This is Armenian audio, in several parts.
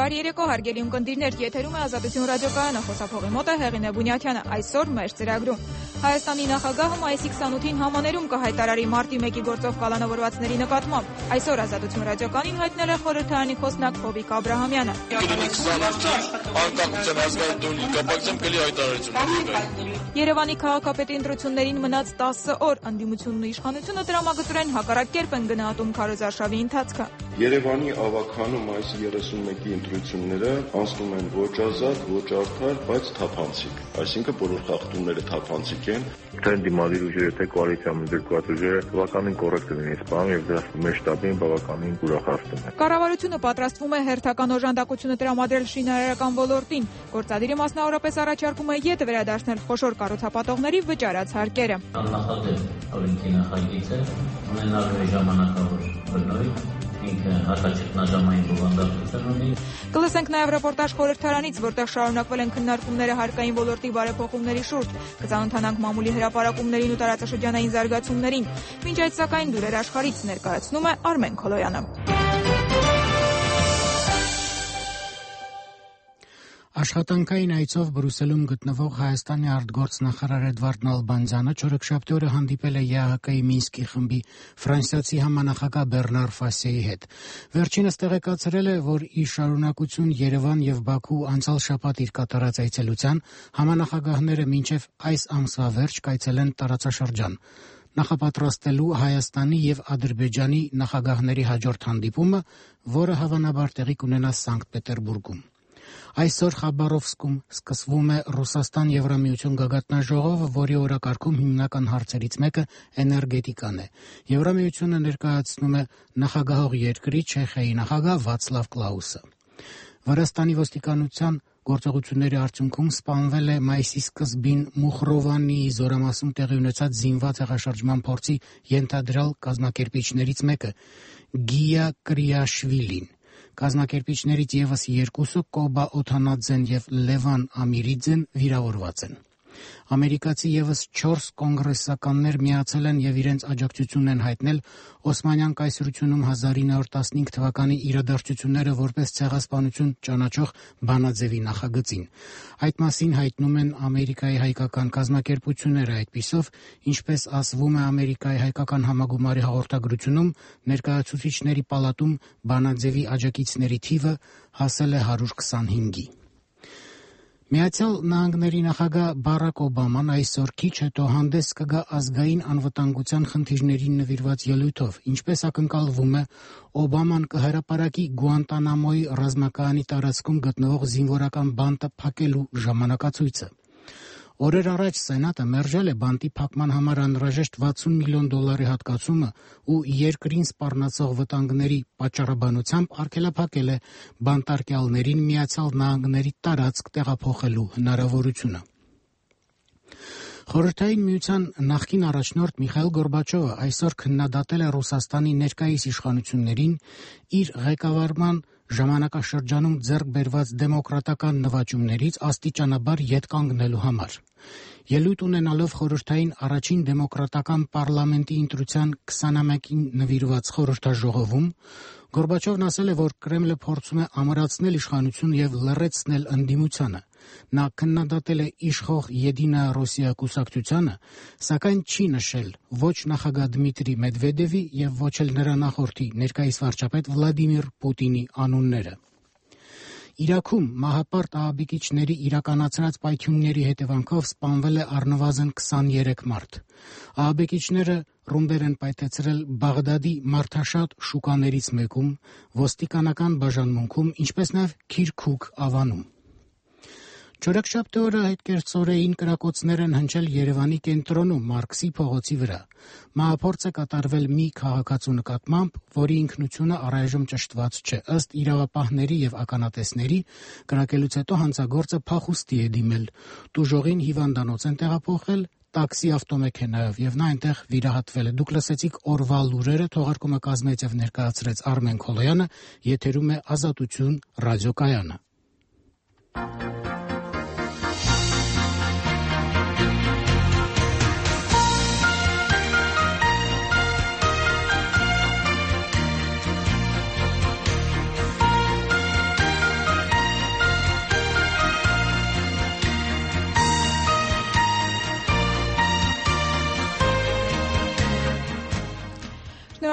Բարերեկո հարգելի ունկնդիրներ, եթերում է Ազատություն ռադիոկայանը, խոսափողի մոտ է Հեղինե Բունյաթյանը։ Այսօր մեր ծրագրում Հայաստանի նախագահը մայիսի 28-ին համաներում կհայտարարի մարտի 1-ի գործով կալանավորվածների նկատմամբ։ Այսօր Ազատություն ռադիոկայանին հայտնել է խորհրդարանի խոսնակ Հովիկ Աբրահամյանը։ Երևանի քաղաքապետի ընտրություններին մնաց 10 օր, ընդդիմությունն ու իշխանությունը տրամագծորեն հակառակ կերպ են գնահատում քարոզարշավի ընթացքը։ Երևանի ավագանում մայիսի 31-ի ընտրությունները անցնում են ոչ ազատ, ոչ արդար, բայց թափանցիկ, այսինքն բոլոր խախտումները թափանցիկ են։ Թե դիմադիր ուժերը, թե կոալիցիայում ընդգրկված ուժերը բավականին կոռեկտ են սպանում եւ դրա մեր շտաբին բավականին ուրախացնում է։ Կառավարությունը պատրաստվում է հերթական օժանդակությունը տրամադրել շինարարական ոլորտին։ Գործադիրը մասնավորապես առաջարկում է ետը վերադարձնել խոշոր կառուցապատողների վճարած հարկերը։ Աննախադեպ օրենքի նախագիծը ունենալու է ժամանակավոր բնույթ, ինքը հակաճգնաժամային բովանդակություն ունի։ Կլսենք նաև ռեպորտաժ խորհրդարանից, որտեղ շարունակվել են քննարկումները հարկային ոլորտի բարեփոխումների շուրջ։ Կծանոթանանք մամուլի հրապարակումներին ու տարածաշրջանային զարգացումներին։ Մինչ այդ սակայն լուրեր աշխարհից ներկայացնում է Արմեն Քոլոյանը։ Աշխատանքային այցով Բրյուսելում գտնվող Հայաստանի արտգործնախարար Էդվարդ Նալբանդյանը չորեքշաբթի օրը հանդիպել է ԵԱՀԿ-ի Մինսկի խմբի ֆրանսիացի համանախագահ Բեռնար Ֆասիեի հետ։ Վերջինս տեղեկացրել է, որ ի շարունակություն Երևան եւ Բաքու անցյալ շաբաթ իր կատարած այցելության համանախագահները մինչեւ այս ամսվա վերջ կայցելեն տարածաշրջան, նախապատրաստելու Հայաստանի եւ Ադրբեջանի նախագահների հաջորդ հանդիպումը, որը հավանաբար տեղի կունենա Սանկտ Պետերբուրգում։ Այսօր Խաբարովսկում սկսվում է Ռուսաստան-Եվրամիություն գագաթնաժողովը, որի օրակարգում հիմնական հարցերից մեկը էներգետիկան է։ Եվրամիությունը ներկայացնում է նախագահող երկրի Չեխիայի նախագահ Վացլավ Կլաուսը։ Վրաստանի ոստիկանության գործողությունների արդյունքում սպանվել է մայիսի սկզբին Մուխրովանիի զորամասում տեղի ունեցած զինված հեղաշրջման փորձի ենթադրյալ կազմակերպիչներից մեկը Գիա Կրիաշվիլին։ Կազմակերպիչներից եւս երկուսը Կոբա Օթանաձեն եւ Լևան Ամիրիձեն վիրավորված են։ Ամերիկացի եւս 4 կոնգրեսականներ միացել են եւ իրենց աջակցությունն են հայտնել Օսմանյան կայսրությունում 1915 թվականի իրադարձությունները որպես ցեղասպանություն ճանաչող բանաձևի նախագծին։ Այդ մասին հայտնում են Ամերիկայի հայկական կազմակերպությունները, այդպիսով, ինչպես ասվում է Ամերիկայի հայկական համագումարի հաղորդագրությունում, ներկայացուցիչների պալատում բանաձևի աջակիցների թիվը հասել է 125-ի։ Միացյալ Նահանգների նախագահ Բարակ Օբաման այսօր քիչ հետո հանդես կգա ազգային անվտանգության խնդիրներին նվիրված ելույթով, ինչպես ակնկալվում է, Օբաման կհրապարակի Գուանտանամոյի ռազմակայանի տարածքում գտնվող զինվորական բանտը փակելու ժամանակացույցը։ Օրեր առաջ Սենատը մերժել է բանտի փակման համար անհրաժեշտ $60 միլիոն հատկացումը ու երկրին սպառնացող վտանգների պատճառաբանությամբ արգելափակել է բանտարկյալներին Միացյալ Նահանգների տարածք տեղափոխելու հնարավորությունը։ Խորհրդային միության նախկին առաջնորդ Միխայիլ Գորբաչովը այսօր քննադատել է Ռուսաստանի ներկայիս իշխանություններին իր ղեկավարման ժամանակաշրջանում ձեռք բերված դեմոկրատական նվաճումներից աստիճանաբար ետ կանգնելու համար։ Ելույթ ունենալով խորհրդային առաջին դեմոկրատական պարլամենտի ընտրության 21-ին նվիրված խորհրդաժողովում, Գորբաչովն ասել է, որ Կրեմլը փորձում է ամրացնել իշխանությունը եւ լռեցնել ընդդիմությանը։ Նա քննադատել է իշխող Եդինա Ռոսիա կուսակցությանը, սակայն չի նշել ոչ նախագահ Դմիտրի Մեդվեդևի եւ ոչ էլ նրա նախորդի ներկայիս վարչապետ Վլադիմիր Պուտինի անունները։ Իրաքում մահապարտ ահաբեկիչների իրականացրած պայթյունների հետևանքով սպանվել է առնվազն 23 մարդ։ Ահաբեկիչները ռումբեր են պայթեցրել Բաղդադի մարդաշատ շուկաներից մեկում, ոստիկանական բաժանմունքում, ինչպես նաև Քիրքուք ավանում։ Չորեքշաբթի օրը այդ կերծորեին կրակոցներ են հնչել Երևանի կենտրոնում Մարքսի փողոցի վրա։ Մահափորձ է կատարվել մի քաղաքացու նկատմամբ, որի ինքնությունը առայժմ ճշտված չէ։ Ըստ իրավապահների եւ ականատեսների, կրակելուց հետո հանցագործը փախուստի է դիմել։ Տուժողին հիվանդանոց են տեղափոխել տաքսի ավտոմեքենայով եւ նա այնտեղ վիրահատվել է։ Դուք լսեցիք օրվա լուրերը, թողարկումը կազմեց եւ ներկայացրեց Արմեն Քոլոյանը, եթերում է Ազատություն ռադիոկայանը։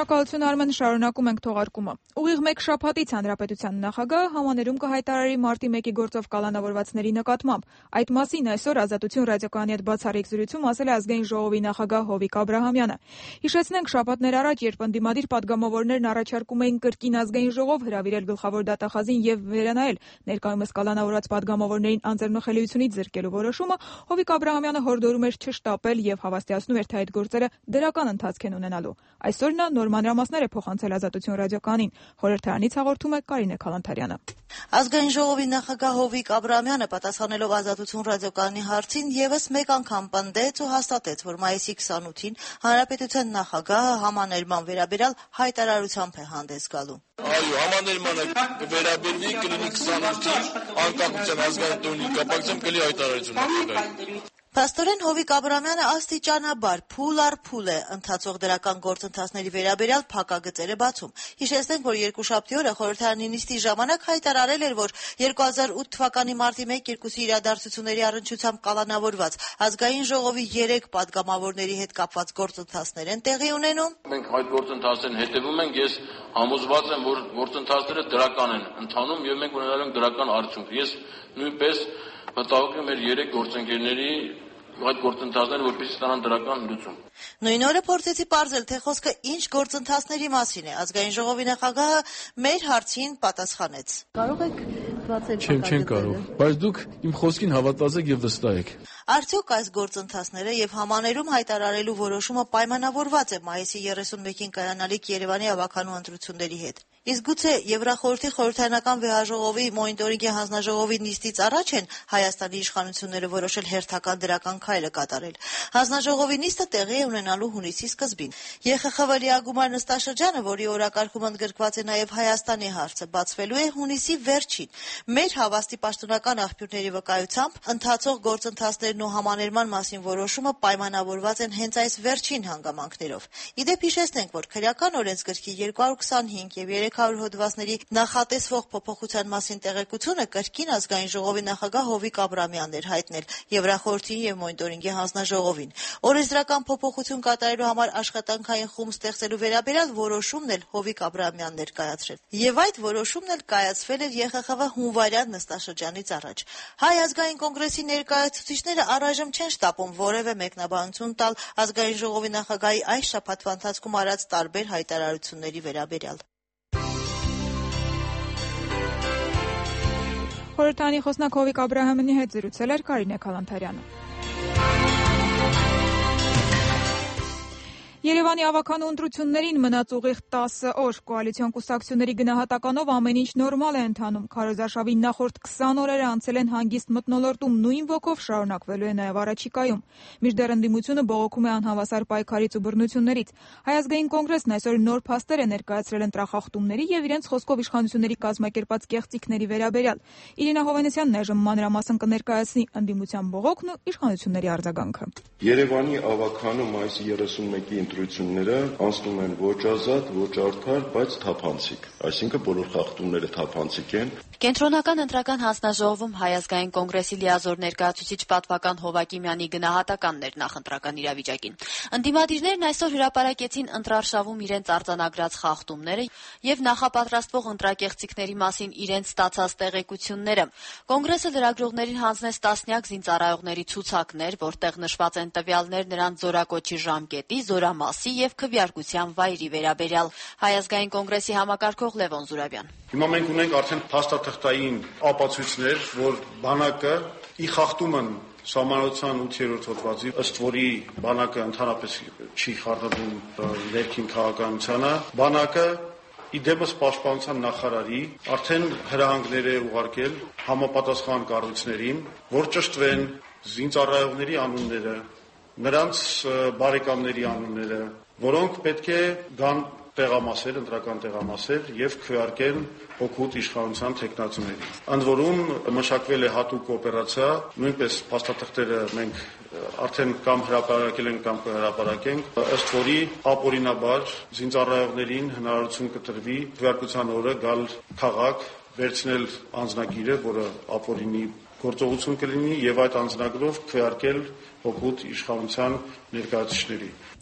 Շնորհակալություն Արմեն, շարունակում ենք թողարկումը։ Ուղիղ մեկ շաբաթից Հանրապետության նախագահը համաներում կհայտարարի մարտի 1-ի գործով կալանավորվածների նկատմամբ։ Այդ մասին այսօր Ազատություն ռադիոկայանի հետ բացառիկ զրույցում ասել է Ազգային ժողովի նախագահ Հովիկ Աբրահամյանը։ Հիշեցնենք, շաբաթներ առաջ, երբ ընդդիմադիր պատգամավորներն առաջարկում էին կրկին Ազգային ժողով հրավիրել գլխավոր դատախազին եւ վերանայել ներկայումս կալանավորված պատգամավորներին անձեռնխելիությունից զրկելու որոշումը, Հովիկ Աբրահամյանը հորդորում էր չշտապել եւ հավաստիացնում էր, թե այդ գործերը դրական ընթացք են ունենալու։ Այսօր նա նոր մանրամասներ է փոխանցել Ազատություն ռադիոկայանին։ Խորհրդարանից հաղորդում է Կարինե Քալանթարյանը։ Ազգային ժողովի նախագահ Հովիկ Աբրահամյանը պատասխանելով Ազատություն ռադիոկայանի հարցին եւս մեկ անգամ պնդեց ու հաստատեց, որ մայիսի 28-ին Հանրապետության նախագահը համաներման վերաբերյալ հայտարարությամբ է հանդես գալու։ Այո, համաներմանը վերաբերվի կլինի 28-ին անկախության ազգային տոնի կապակցությամբ կլինի հայտարարություն նախագահի։ Փաստորեն Հովիկ Աբրահամյանը աստիճանաբար փուլ առ փուլ է ընթացող դրական գործընթացների վերաբերյալ փակագծերը բացում։ Հիշեցնենք, որ երկուշաբթի օրը խորհրդարանի նիստի ժամանակ հայտարարել էր, որ 2008 թվականի մարտի 1-2-ի իրադարձությունների առնչությամբ կալանավորված Ազգային ժողովի 3 պատգամավորների հետ կապված գործընթացներ են տեղի ունենում։ Մենք այդ գործընթացին հետևում ենք, ես համոզված եմ, որ գործընթացները դրական են ընթանում եւ մենք ունենալու ենք դրական արդյունք։ Ես նույնպես մտահոգ եմ մեր 3 գործընկերների այդ գործընթացները, որպեսզի ստանան դրական լուծում։ Նույն օրը փորձեցի պարզել, թե խոսքը ինչ գործընթացների մասին է։ Ազգային ժողովի նախագահը մեր հարցին պատասխանեց։ Կարող եք բացել։ Չեմ կարող, բայց դուք իմ խոսքին հավատաց եք եւ վստահ եք։ Արդյոք այս գործընթացները եւ համաներում հայտարարելու որոշումը պայմանավորված է մայիսի 31-ին կայանալիք Երևանի ավականու ընտրությունների հետ։ Իսկ գուցե Եվրախորհրդի խորհրդարանական վեհաժողովի մոնիտորինգի հանձնաժողովի նիստից առաջ են Հայաստանի իշխանությունները որոշել հերթական դրական քայլը կատարել։ Հանձնաժողովի նիստը տեղի է ունենալու հունիսի սկզբին։ ԵԽԽՎ լիագումար նստաշրջանը, որի օրակարգում ընդգրկված է նաև Հայաստանի հարցը, բացվելու է հունիսի վերջին։ Մեր հավաստի պաշտոնական աղբյուրների վկայությամբ ընթացող գործընթացներն ու համաներման մասին որոշումը պայմանավորված են հենց այս վերջին հանգամանքներով։ Իդեպ հիշեցնենք, որ քրեական օրենսգրքի 225 եւ 300 հոդվածների նախատեսվող փոփոխության մասին տեղեկությունը կրկին Ազգային ժողովի նախագահ Հովիկ Աբրահամյանն էր հայտնել Եվրախորհրդի եւ մոնիտորինգի հանձնաժողովին։ Օրենսդրական փոփոխություն կատարելու համար աշխատանքային խումբ ստեղծելու վերաբերյալ որոշումն էլ Հովիկ Աբրահամյանն էր կայացրել։ Եվ այդ որոշումն էլ կայացվել էր ԵԽԽՎ հունվարյան նստաշրջանից առաջ։ Հայ ազգային կոնգրեսի ներկայացուցիչները առայժմ չեն շտապում որևէ մեկնաբանություն տալ Ազգային ժողովի նախագահի այս շաբաթվա ընթացքում արած տարբեր հայտարարությունների վերաբերյալ։ Խորհրդարանի խոսնակ Հովիկ Աբրահամյանի հետ զրուցել էր Կարինե Քալանթարյանը։ Երևանի ավականու ընտրություններին մնաց ուղիղ 10 օր։ Կոալիցիոն կուսակցությունների գնահատականով ամեն ինչ նորմալ է ընթանում։ Քարոզարշավի նախորդ 20 օրերը անցել են հանգիստ մթնոլորտում, նույն ոգով շարունակվելու է նաև առաջիկայում։ Մինչդեռ ընդդիմությունը բողոքում է անհավասար պայքարից ու բռնություններից։ Հայ ազգային կոնգրեսն այսօր նոր փաստեր է ներկայացրել ընտրախախտումների եւ իրենց խոսքով իշխանությունների կազմակերպած կեղծիքների վերաբերյալ։ Իրինա Հովհաննիսյանն այժմ մանրամասն կներկայացնի ընդդիմության բողոքն ու իշխանությունների արձագանքը։ Երևանի ավականու մայիսի 31-ի ընտրությունները անցնում են ոչ ազատ, ոչ արդար, բայց թափանցիկ, այսինքն բոլոր խախտումները թափանցիկ են։ Կենտրոնական ընտրական հանձնաժողովում Հայ ազգային կոնգրեսի լիազոր ներկայացուցիչ պատվական Հովակիմյանի գնահատականներ նախընտրական իրավիճակին։ Ընդդիմադիրներն այսօր հրապարակեցին ընտրարշավում իրենց արձանագրած խախտումները եւ նախապատրաստվող ընտրակեղծիքների մասին իրենց ստացած տեղեկությունները։ Կոնգրեսը լրագրողներին հանձնեց տասնյակ զինծառայողների ցուցակներ, որտեղ նշված են տվյալներ նրանց զորակոչի ժամկետի, զորամասի եւ քվեարկության վայրի վերաբերյալ։ Հայ ազգային կոնգրեսի համակարգող Լևոն Զուրաբյան։ Հիմա մենք ունենք արդեն փաստաթղթային ապացույցներ, որ բանակը ի խախտումն Սահմանադրության 8-րդ հոդվածի, ըստ որի բանակը ընդհանրապես չի խառնվում ներքին քաղաքականությանը, բանակը իդեպս պաշտպանության նախարարի արդեն հրահանգներ է ուղարկել համապատասխան կառույցներին, որ ճշտվեն զինծառայողների անունները, նրանց բարեկամների անունները, որոնք պետք է գան տեղամասեր, ընտրական տեղամասեր եւ քվեարկեն օգուտ իշխանության թեկնածուների։ Ընդ որում մշակվել է հատուկ օպերացիա, նույնպես փաստաթղթերը մենք արդեն կամ հրապարակել ենք կամ կհրապարակենք, ըստ որի ապօրինաբար զինծառայողներին հնարավորություն կտրվի քվեարկության օրը գալ քաղաք, վերցնել անձնագիրը, որը ապօրինի գործողություն կլինի եւ այդ անձնագրով քվեարկել օգուտ իշխանության ներկայացուցիչների։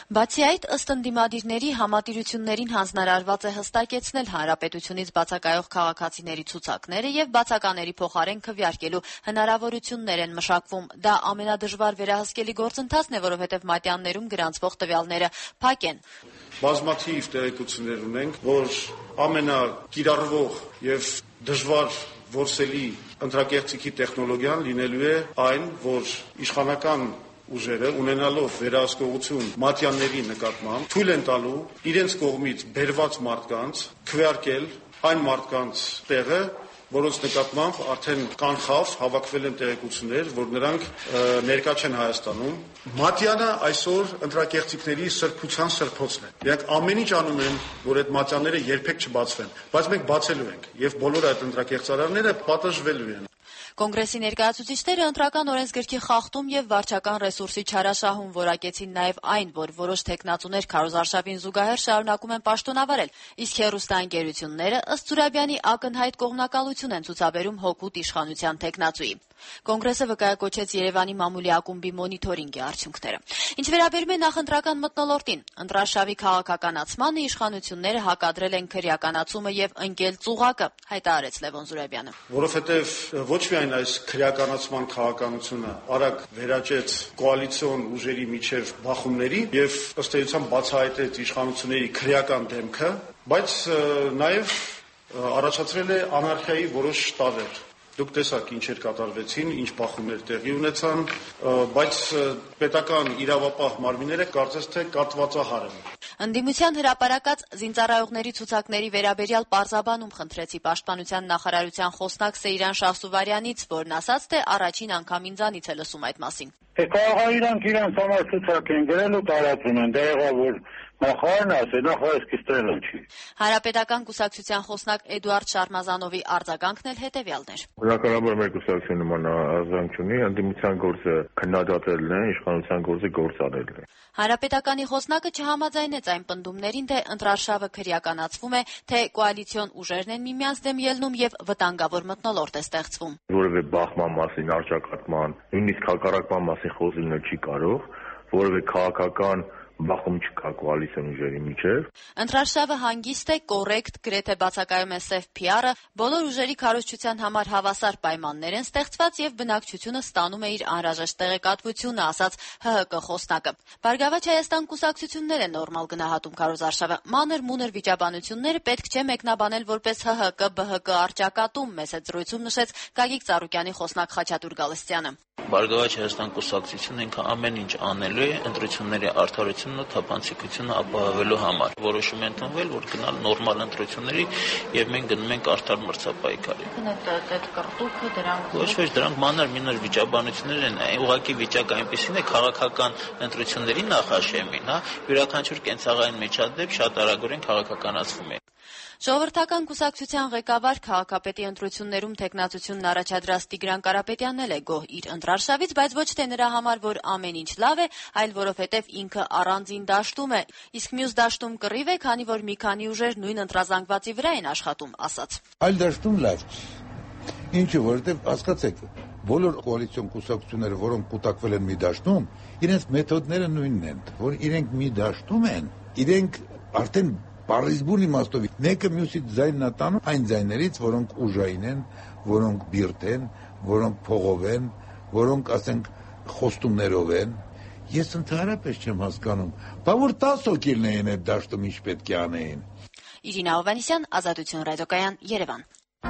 Բացի այդ, ըստ ընդդիմադիրների, համատիրություններին հանձնարարված է հստակեցնել հանրապետությունից բացակայող քաղաքացիների ցուցակները եւ բացակաների փոխարեն քվեարկելու հնարավորություններ են մշակվում։ Դա ամենադժվար վերահսկելի գործընթացն է, որովհետեւ մատյաններում գրանցվող տվյալները փակ են։ Բազմաթիվ տեղեկություններ ունենք, որ ամենակիրառվող եւ դժվար որսելի ընտրակեղծիքի տեխնոլոգիան լինելու է այն, որ իշխանական ուժերը ունենալով վերահսկողություն մատյանների նկատմամբ թույլ են տալու իրենց կողմից բերված մարդկանց քվեարկել այն մարդկանց տեղը, որոնց նկատմամբ արդեն կանխավ հավաքվել են տեղեկություններ, որ նրանք ներկա չեն Հայաստանում։ Մատյանը այսօր ընտրակեղծիքների սրբության սրբոցն է։ Նրանք ամեն ինչ անում են, որ այդ մատյանները երբեք չբացվեն, բայց մենք բացելու ենք եւ բոլոր այդ ընտրակեղծարարները պատժվելու են։ Կոնգրեսի ներկայացուցիչները ընտրական օրենսգրքի խախտում եւ վարչական ռեսուրսի չարաշահում որակեցին նաեւ այն, որ որոշ թեկնածուներ քարոզարշավին զուգահեռ շարունակում են պաշտոնավարել, իսկ հեռուստաընկերությունները ըստ Զուրաբյանի ակնհայտ կողմնակալություն են ցուցաբերում հօգուտ իշխանության թեկնածուի։ Կոնգրեսը վկայակոչեց Երևանի մամուլի ակումբի մոնիթորինգի արդյունքները։ Ինչ վերաբերում է նախընտրական մթնոլորտին, ընտրարշավի քաղաքականացմանը իշխանությունները հակադրել են քրեականացումը եւ ընկել ծուղակը, հայտարարեց Լևոն Զուրաբյանը։ Որովհետեւ ոչ միայն այս քրեականացման քաղաքականությունը արագ վերաճեց կոալիցիոն ուժերի միջև բախումների եւ ըստ էության բացահայտեց իշխանությունների քրեական դեմքը, բայց նաեւ առաջացրել է անարխիայի որոշ տարրեր։ Դուք տեսաք ինչ էր կատարվեցին, ինչ բախումներ տեղի ունեցան, բայց պետական իրավապահ մարմինները կարծես թե կատվածահար են։ Ընդդիմության հրապարակած զինծառայողների ցուցակների վերաբերյալ պարզաբանում խնդրեցի Պաշտպանության նախարարության խոսնակ Սեյրան Շահսուվարյանից, որն ասաց, թե առաջին անգամ ինձանից է լսում այդ մասին։ Իրանք իրանց համար ցուցակ են գրել ու տարածում են, դա եղավ որ նախարարն ասել, նախարարը սկսել չի։ Հանրապետական կուսակցության խոսնակ Էդուարդ Շարմազանովի արձագանքն էլ հետևյալն էր։ Բնականաբար մեր կուսակցությունը նման արձագանք չունի, ընդդիմության գործը քննադատելն է, իշխանության գործը գործարելն է։ Հանրապետականի խոսնակը չհամաձայնեց այն պնդումներին, թե ընտրարշավը քրեականացվում է, թե կոալիցիոն ուժերն են միմյանց դեմ ելնում եւ վտանգավոր մթնոլորտ է ստեղծվում։ Որևէ բախման մասին, արճակատման, նույնիսկ հակառակման մասին խոսելն չի կարող, որևէ քաղաքական բախում չկա կոալիցիոն ուժերի միջև։ Ընտրարշավը հանգիստ է, կոռեկտ, գրեթե բացակայում է սև PR-ը, բոլոր ուժերի քարոզչության համար հավասար պայմաններ են ստեղծված եւ բնակչությունը ստանում է իր անհրաժեշտ տեղեկատվությունը, ասաց ՀՀԿ խոսնակը։ Բարգավաճ Հայաստան կուսակցություններ են նորմալ գնահատում քարոզարշավը։ Մանր-մունր վիճաբանությունները պետք չէ մեկնաբանել որպես ՀՀԿ ԲՀԿ արճակատում, մեծ զրույցում նշեց Գագիկ Ծառուկյանի խոսնակ Խաչատուր Գալստյանը։ Բարգավաճ Հայաստան կուսակցությունը ինքը ամեն ինչ անելու է ընտրությունների արդարությունն ու թափանցիկությունը ապահովելու համար։ Որոշում է ընդունվել, որ գնալ նորմալ ընտրությունների եւ մենք գնում ենք արդար մրցապայքարի։ Այդ կրտուքը դրանք ոչ դրանք մանր-մինոր վիճաբանություններ են, ուղղակի վիճակը այնպեսին է քաղաքական ընտրությունների նախաշեմին, յուրաքանչյուր կենցաղային միջադեպ շատ արագորեն քաղաքականացվում է։ Ժողովրդական կուսակցության ղեկավար քաղաքապետի ընտրություններում թեկնածությունն առաջադրած Տիգրան Կարապետյանն էլ է գոհ իր ընտրարշավից, բայց ոչ թե նրա համար, որ ամեն ինչ լավ է, այլ որովհետև ինքը առանձին դաշտում է, իսկ մյուս դաշտում կռիվ է, քանի որ մի քանի ուժեր նույն ընտրազանգվածի վրա են աշխատում, ասաց։ Այլ դաշտում լավ չի։ Ինչու, որովհետև հասկացեք, բոլոր կոալիցիոն կուսակցությունները, որոնք կուտակվել են մի դաշտում, իրենց մեթոդները նույնն են, որ իրենք մի դաշտում են, իրենք արդեն Պարիզբուն իմաստով մեկը մյուսից ձայնն է տանում այն ձայներից, որոնք ուժային են, որոնք բիրտ են, որոնք փողով են, որոնք, ասենք, խոստումներով են։ Ես ընդհանրապես չեմ հասկանում, բա որ 10 հոգի լինեին այդ դաշտում ինչ պետք է անեին։ Իրինա Հովհաննիսյան, Ազատություն ռադիոկայան, Երևան։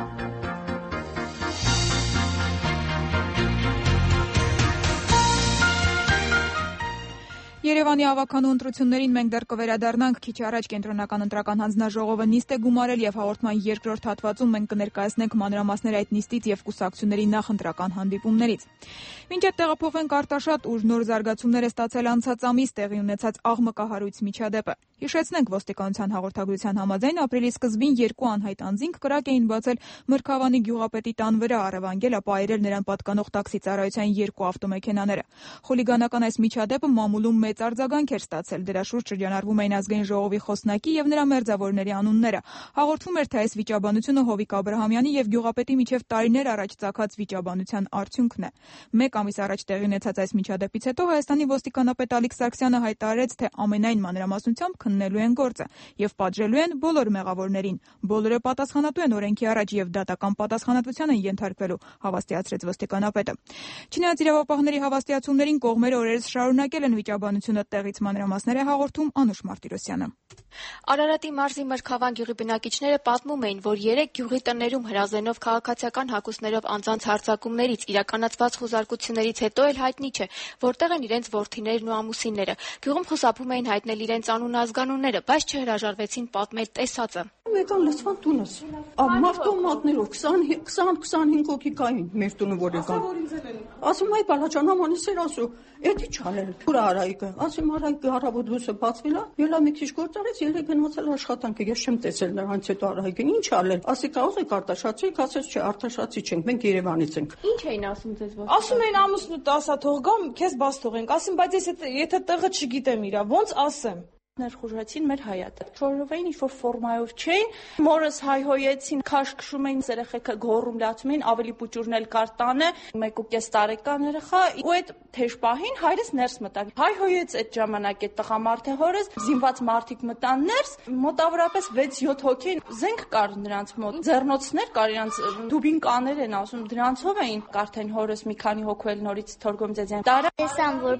Երևանի ավականու ընտրություններին մենք դեռ կվերադառնանք, քիչ առաջ կենտրոնական ընտրական հանձնաժողովը նիստ է գումարել եւ հաղորդման երկրորդ հատվածում մենք կներկայացնենք մանրամասներ այդ նիստից եւ կուսակցությունների նախընտրական հանդիպումներից։ Մինչ այդ տեղափոխվենք Արտաշատ, ուր նոր զարգացումներ է ստացել անցած ամիս տեղի ունեցած աղմկահարույց միջադեպը։ Հիշեցնենք, ոստիկանության հաղորդագրության համաձայն ապրիլի սկզբին 2 անհայտ անձինք կրակ էին բացել Մրգավանի գյուղապետի տան վրա, առևանգել, ապա այրել նրան պատկանող տաքսի ծառայության 2 ավտոմեքենաները։ Խուլիգանական այս միջադեպը մամուլում մեծ արձագանք էր ստացել, դրա շուրջ շրջանառվում էին ազգային ժողովի խոսնակի եւ նրա մերձավորների անունները։ Հաղորդվում էր, թե այս վիճաբանությունը Հովիկ Աբրահամյանի եւ գյուղապետի միջև տարիներ առաջ ծագած վիճաբանության արդյունքն է։ 1 ամիս առաջ տեղի ունեցած այս միջադեպից հետո Հայաստանի ոստիկանապետ Ալիկ Սարգսյանը հայտարարեց, թե ամենայն մանրամասնությամբ քննելու են գործը եւ պատժելու են բոլոր մեղավորներին։ Բոլորը պատասխանատու են օրենքի առաջ եւ դատական պատասխանատվության են ենթարկվելու, հավաստիացրեց ոստիկանապետը։ Չնայած իրավապահների հավաստիացումներին կողմերը օրերս շարունակել են վիճաբանությունը, տեղից մանրամասներ է հաղորդում Անուշ Մարտիրոսյանը։ Արարատի մարզի Մրգավան գյուղի բնակիչները պատմում էին, որ 3 գյուղի տներում հրազենով քաղաքացիական հագուստներով անձանց հարձակումներից իրականացված խուզարկություններից հետո էլ հայտնի չէ, որտեղ են իրենց որդիներն ու ամուսինները։ Գյուղում խուսափում էին հայտնել իրենց անուն ազգանունները, բայց չհրաժարվեցին պատմել տեսածը։ Մեկան լցման տունս։ Ավտոմատներով 20-25 հոգի կային մեր տունը որ եկան։ Ասում այ բալաճան ամանես էր ասու, էդի չանել։ Ուր Արայիկը։ Ասում Արայիկը առավոտ լույսը բացվել է, ելա մի քիչ գործարեց, ելեք գնացել աշխատանքը, ես չեմ տեսել նրանց հետո Արայիկը։ Ինչ անել։ Ասի կարող եք արտաշացիկ, ասեց չէ, արտաշացի չենք, մենք Երևանից ենք։ Ինչ էին ասում ձեզ որ։ Ասում էին ամուսնու տասա թող գամ, քեզ բաց թողենք։ Ասում բայց ես եթե տեղը չգիտեմ իրա, ոնց ասեմ։ Ներխուժեցին մեր հայատը։ Չորով էին ինչ-որ ֆորմայով չէին, մորս հայհոյեցին, քաշքշում էին, երեխեքը գոռում լացում էին, ավելի պուճուրն էլ կար տանը, 1.5 տարեկան երեխա, ու այդ թեժ պահին հայրս ներս մտավ։ Հայհոյեց այդ ժամանակ այդ տղամարդը հորս, զինված մարդիկ մտան ներս, մոտավորապես 6-7 հոգի զենք կար նրանց մոտ, ձեռնոցներ կար իրանց դուբին կաներ են ասում, դրանցով էին կարթեն հորս մի քանի հոգու էլ նորից Թորգոմ Ձեձյան տարա։ Տեսամ, որ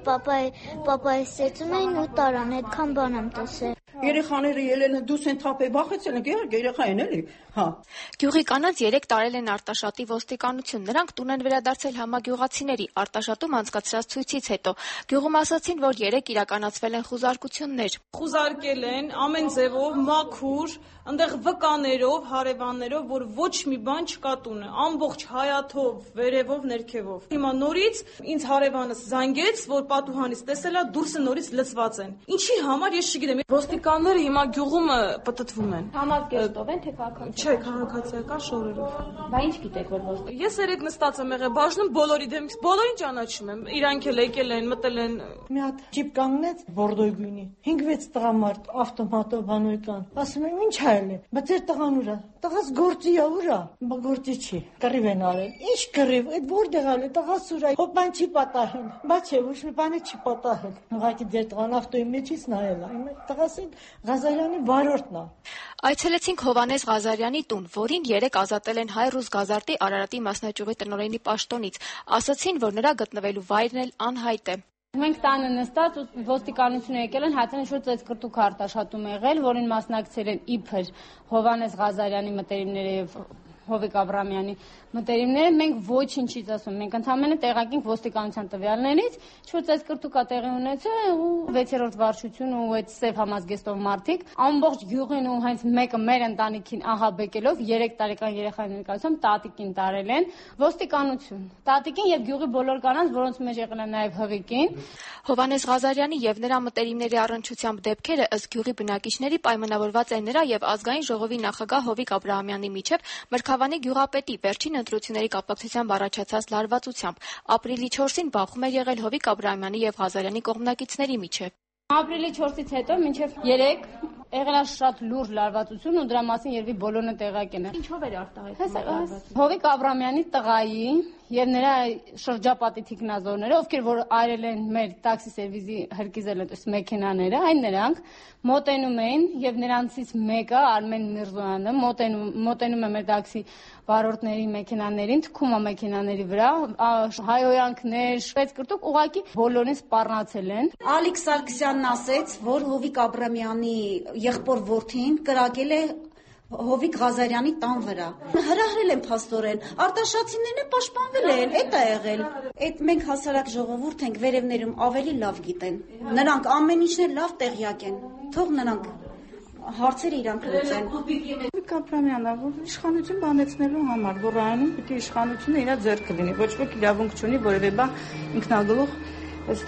պապայի սեցում էին ու տարան, այդքան բան Երեխաները ելելը դուս են թափե վախեցել են, երեխա են էլի, հա։ Գյուղի կանանց 3 տարել են Արտաշատի ոստիկանություն, նրանք տուն են վերադարձել համագյուղացիների, Արտաշատում անցկացրած ցույցից հետո։ Գյուղում ասացին, որ 3 իրականացվել են խուզարկություններ։ Խուզարկել են ամեն ձևով, մաքուր, այնտեղ վկաներով, հարևաններով, որ ոչ մի բան չկա տունը, ամբողջ հայաթով, վերևով, ներքևով։ Հիմա նորից ինձ հարևանս զանգեց, որ պատուհանից տեսել է դուրսը նորից լցված են։ Ինչի համար ես չգիտեմ։ Ոստիկանները հիմա գյուղում պտտվում են։ Համազգեստով են թե քաղաքացիական։ Չէ, քաղաքացիական շորերով։ Բա ինչ գիտեք որ ոստիկ։ Ես երեք նստած եմ եղել բաժնում բոլորի դեմից, բոլորին ճանաչում եմ։ Իրանք էլ եկել են, մտել են։ Մի հատ ջիպ կանգնեց բորդոյ գույնի։ 5-6 տղամարդ ավտոմատով բանոյկան։ Ասում եմ ինչ հայել է։ Բայց ձեր տղան ուրա։ Տղաս գործի է ուրա։ Բա գործի չի։ Կռիվ են արել։ Ինչ կռիվ։ Այդ որտեղ ալ է տղաս ուրա։ Հոպան չի պատահել։ Բա չէ, ոչ մի բան չի պատահել։ Ուղղակի ձեր տղան ավտոյի մեջից նայել է։ Տղասին Ղազարյանի վարորդն է։ Այցելեցինք Հովանես Ղազարյանի տուն, որին 3 ազատել են Հայրուս Գազարտի Արարատի մասնաճյուղի տնօրենի պաշտոնից։ Ասացին, որ նրա գտնվելու վայրն էլ անհայտ է։ Մենք տանը նստած ոստիկանությունը եկել են, հայտնի շուտ ծեծկրտուք արտաշատում եղել, որին մասնակցել են իբր Հովանես Ղազարյանի մտերիմները եւ Հովիկ Աբրահամյանի մտերիմները, մենք ոչինչից ասում, մենք ընդհանրապես տեղակինք ոստիկանության տվյալներից, շուտ այս կրտուկա տեղի ունեցել ու 6-րդ վարչություն ու այդ սև համազգեստով մարդիկ ամբողջ գյուղին ու հենց մեկը մեր ընտանիքին ահաբեկելով 3 տարեկան երեխայի ներկայությամբ տատիկին տարել են ոստիկանություն։ Տատիկին եւ գյուղի բոլոր կանանց, որոնց մեջ եղել են նաեւ Հովիկին։ Հովանես Ղազարյանի եւ նրա մտերիմների առնչությամբ դեպքերը ըստ գյուղի բնակիչների պայմանավորված են նրա եւ ազգային ժողովի նախագահ Հովիկ Աբրահամյանի միջև Մրգավանի գյուղապետի վերջին ընտրությունների կապակցությամբ առաջացած լարվածությամբ։ Ապրիլի 4-ին բախում էր եղել Հովիկ Աբրահամյանի եւ Ղազարյանի կողմնակիցների միջև։ Ապրիլի 4-ից հետո մինչև 3 եղել է շատ լուրջ լարվածություն ու դրա մասին երևի բոլորն տեղյակ են։ Ինչով էր արտահայտվում լարվածությունը։ Հովիկ Աբրահամյանի տղայի եւ նրա շրջապատի թիկնազորները, ովքեր որ արել են մեր տաքսի սերվիզի հրկիզել այս մեքենաները, այն նրանք մոտենում էին եւ նրանցից մեկը Արմեն Միրզոյանը մոտենում է մեր տաքսի վարորդների մեքենաներին, թքում է մեքենաների վրա, հայոյանքներ, շվեյցկրտուկ ուղակի բոլորին սպառնացել են։ Ալիկ Սարգսյանն ասեց, որ Հովիկ Աբրահամյանի եղբոր որդին կրակել է Հովիկ Ղազարյանի տան վրա։ Հրահրել են փաստորեն, արտաշատցիներն պաշտպանվել են, էդ է եղել։ Այդ մենք հասարակ ժողովուրդ ենք, վերևներում ավելի լավ գիտեն։ Նրանք ամեն ինչն լավ տեղյակ են։ Թող նրանք հարցերը իրանք լուծեն։ Հովիկ Աբրահամյանը, որ իշխանություն բանեցնելու համար, որ այնում պիտի իշխանությունը իր ձեռքը լինի, ոչ ոք իրավունք չունի որևէ բան ինքնագլուխ այստեղ